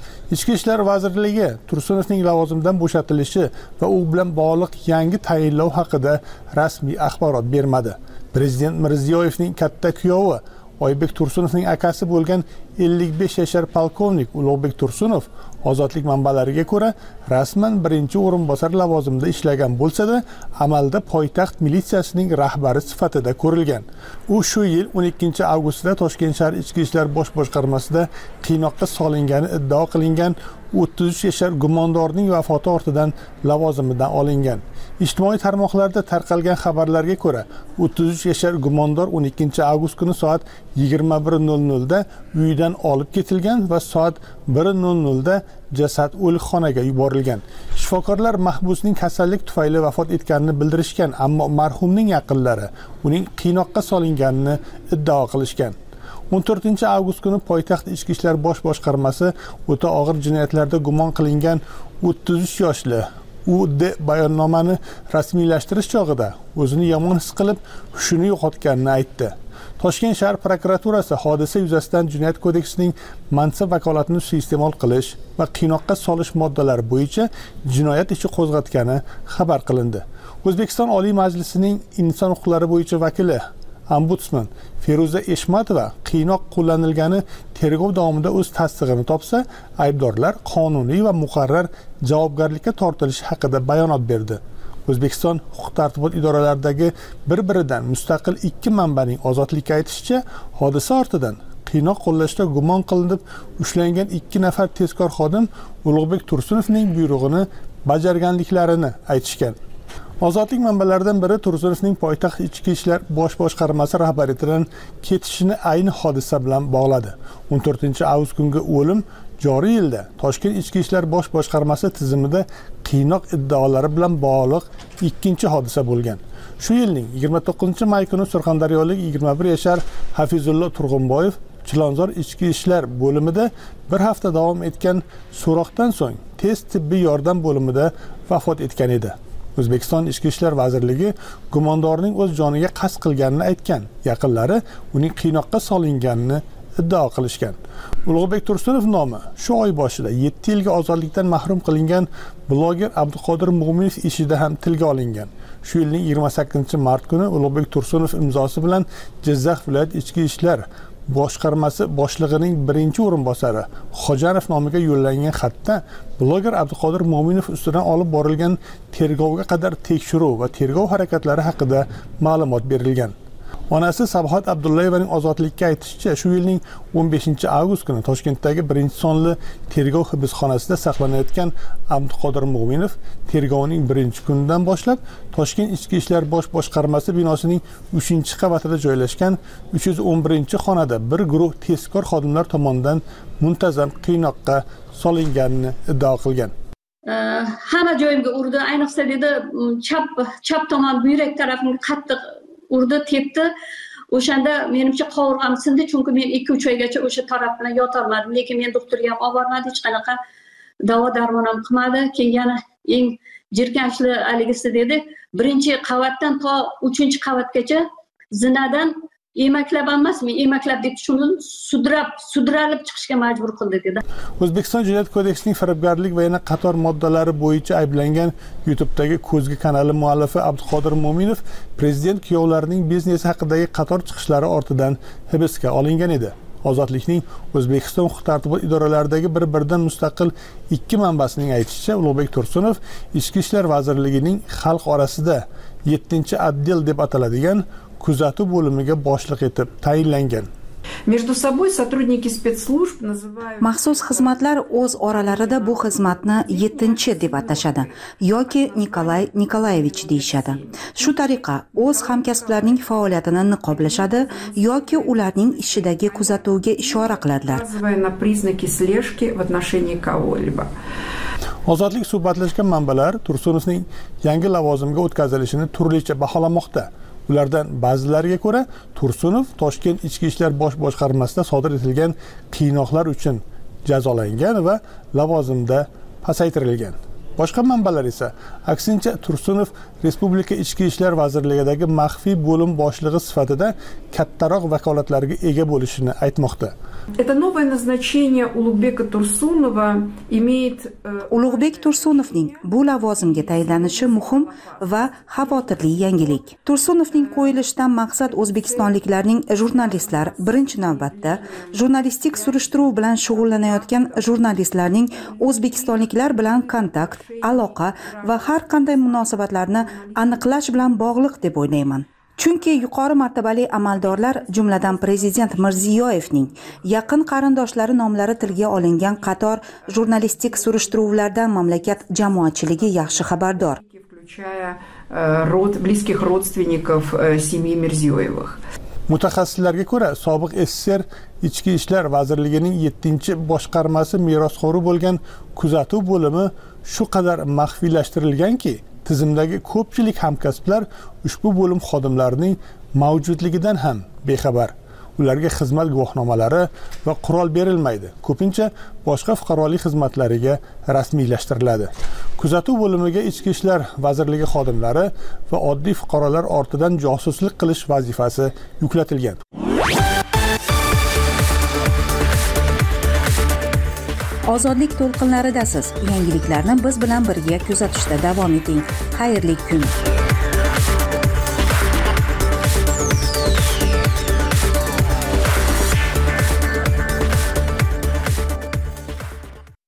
Ichki ishlar vazirligi Tursunovning lavozimidan bo'shatilishi va u bilan bog'liq yangi tayinlov haqida rasmiy axborot bermadi. Prezident Mirziyoyevning katta kuyovi Oybek Tursunovning akasi bo'lgan ellik besh yashar polkovnik Ulug'bek Tursunov ozodlik manbalariga ko'ra rasman birinchi o'rinbosar lavozimida ishlagan bo'lsa-da, amalda poytaxt militsiyasining rahbari sifatida ko'rilgan. U shu yil o'n ikkinchi avgustda Toshkent shahar ichki ishlar bosh boshqarmasida qiynoqqa solingani iddao qilingan o'ttiz uch yashar gumondorning vafoti ortidan lavozimidan olingan. Ijtimoiy tarmoqlarda tarqalgan xabarlarga ko'ra, o'ttiz uch yashar gumondor o'n ikkinchi avgust kuni soat yigirma bir nol nol da uyidan olib ketilgan va soat bir nol nol da jasad o'likxonaga yuborilgan. Shifokorlar mahbusning kasallik tufayli vafot etganini bildirishgan, ammo marhumning yaqinlari uning qiynoqqa solinganini iddao qilishgan. o'n to'rtinchi avgust kuni poytaxt ichki ishlar bosh boshqarmasi o'ta og'ir jinoyatlarda gumon qilingan o'ttiz uch yoshli U D bayonnomani rasmiylashtirish chog'ida o'zini yomon his qilib, hushini yo'qotganini aytdi. Toshkent shahar prokuraturasi hodisa yuzasidan Jinoyat kodeksining mansab vakolatini suiiste'mol qilish va qiynoqqa solish moddalari bo'yicha jinoyat ishi qo'zg'atgani xabar qilindi. O'zbekiston Oliy Majlisining inson huquqlari bo'yicha vakili Ombudsman Feruza Eshmatova qiynoq qo'llanilgani tergov davomida o'z tasdig'ini topsa, aybdorlar qonuniy va muqarrar javobgarlikka tortilishi haqida bayonot berdi. O'zbekiston huquq-tartibot idoralaridagi bir-biridan mustaqil ikki manbaning ozodlikka aytishicha, hodisa ortidan qiynoq qo'llashda gumon qilinib ushlangan ikki nafar tezkor xodim Ulug'bek Tursunovning buyrug'ini bajarganliklarini aytishgan. Ozodlik manbalaridan biri Tursunovning poytaxt ichki ishlar bosh boshqarmasi rahbariyatidan ketishini ayni hodisa bilan bog'ladi. o'n to'rtinchi avgust kungi o'lim joriy yilda Toshkent ichki ishlar bosh boshqarmasi tizimida qiynoq iddaolari bilan bog'liq ikkinchi hodisa bo'lgan. Shu yilning yigirma to'qqizinchi may kuni surxondaryolik yigirma bir yashar Hafizullo Turg'unboyev Chilonzor ichki ishlar bo'limida bir hafta davom etgan so'roqdan so'ng tez tibbiy yordam bo'limida vafot etgan edi. O'zbekiston Ichki ishlar vazirligi gumondorning o'z joniga qasd qilganini aytgan. Yaqinlari uning qiynoqqa solinganini iddao qilishgan. Ulug'bek Tursunov nomi shu oy boshida yetti yilga ozodlikdan mahrum qilingan bloger Abduqodir Mo'minov ishida ham tilga olingan. Shu yilning yigirma sakkizinchi mart kuni Ulug'bek Tursunov imzosi bilan Jizzax viloyat ichki ishlar boshqarmasi boshlig'ining birinchi o'rinbosari Xo'janov nomiga yo'llangan xatda bloger Abduqodir Mo'minov ustidan olib borilgan tergovga qadar tekshiruv va tergov harakatlari haqida ma'lumot berilgan. Onasi Sabohat Abdullayevaning ozodlikka aytishicha, shu yilning o'n beshinchi avgust kuni Toshkentdagi birinchi sonli tergov hibsxonasida saqlanayotgan Abduqodir Mo'minov tergovning birinchi kunidan boshlab Toshkent ichki ishlar bosh boshqarmasi binosining uchinchi qavatida joylashgan uch yuz o'n birinchi xonada bir guruh tezkor xodimlar tomonidan muntazam qiynoqqa solinganini iddao qilgan. Hamma joyimga urdi, ayniqsa dedi chap chap tomon buyrak tarafimga qattiq urdi, tepdi. O'shanda menimcha qovurg'am sindi, chunki men ikki uch oygacha o'sha taraf bilan yotolmadim, lekin men doktorga ham olib bormadi, hech qanaqa davo darmon ham qilmadi. Keyin yana eng jirkanchli haligisi dedi, birinchi qavatdan to uchinchi qavatgacha zinadan emaklab emasmi, emaklab deb shuni sudrab, sudralib chiqishga majbur qildi dedi. O'zbekiston Jinoyat kodeksining firibgarlik va yana qator moddalari bo'yicha ayblangan YouTube'dagi Ko'zgi kanali muallifi Abduqodir Mo'minov prezident kuyovlarining biznesi haqidagi qator chiqishlari ortidan hibsga olingan edi. Ozodlikning O'zbekiston huquq-tartibot idoralaridagi bir-biridan mustaqil ikki manbasining aytishicha, Ulug'bek Tursunov Ichki ishlar vazirligining xalq orasida yettinchi отдел deb ataladigan kuzatuv bo'limiga boshliq etib tayinlangan. Между собой сотрудники спецслужб называют Maxsus xizmatlar o'z oralarida bu xizmatni yettinchi deb atashadi yoki Nikolay Nikolayevich deyishadi. Shu tariqa o'z hamkasblarining faoliyatini niqoblashadi yoki ularning ishidagi kuzatuvga ishora qiladilar. на признаки слежки в отношении кого-либо. Ozodlik suhbatlashgan manbalar Tursunovning yangi lavozimga o'tkazilishini turlicha baholamoqda. Ulardan ba'zilariga ko'ra, Tursunov Toshkent ichki ishlar bosh boshqarmasida sodir etilgan qiynoqlar uchun jazolangan va lavozimda pasaytirilgan. Boshqa manbalar esa aksincha Tursunov Respublika Ichki ishlar vazirligidagi maxfiy bo'lim boshlig'i sifatida kattaroq vakolatlarga ega bo'lishini aytmoqda. Это новое назначение Улугбека Турсунова имеет... Ulug'bek Tursunovning bu lavozimga tayinlanishi muhim va xavotirli yangilik. Tursunovning qo'yilishidan maqsad o'zbekistonliklarning jurnalistlar, birinchi navbatda jurnalistik surishtiruv bilan shug'ullanayotgan jurnalistlarning o'zbekistonliklar bilan kontakt, aloqa va har qanday munosabatlarni aniqlash bilan bog'liq deb o'ylayman. Chunki yuqori martabali amaldorlar, jumladan prezident Mirziyoyevning yaqin qarindoshlari nomlari tilga olingan qator jurnalistik surishtiruvlardan mamlakat jamoatchiligi yaxshi xabardor. Включая род близких родственников семьи Мирзиёевых. Mutaxassislarga ko'ra, sobiq S S R Ichki ishlar vazirligining yettinchi boshqarmasi merosxo'ri bo'lgan kuzatuv bo'limi shu qadar maxfiylashtirilganki, tizimdagi ko'pchilik hamkasblar ushbu bo'lim xodimlarining mavjudligidan ham bexabar. Ularga xizmat guvohnomalari va qurol berilmaydi. Ko'pincha boshqa fuqarolik xizmatlariga rasmiylashtiriladi. Kuzatuv bo'limiga Ichki ishlar vazirligi xodimlari va oddiy fuqarolar ortidan josuslik qilish vazifasi yuklatilgan. Ozodlik to'lqinlaridasiz. Yangiliklarni biz bilan birga kuzatishda davom eting. Xayrli kun.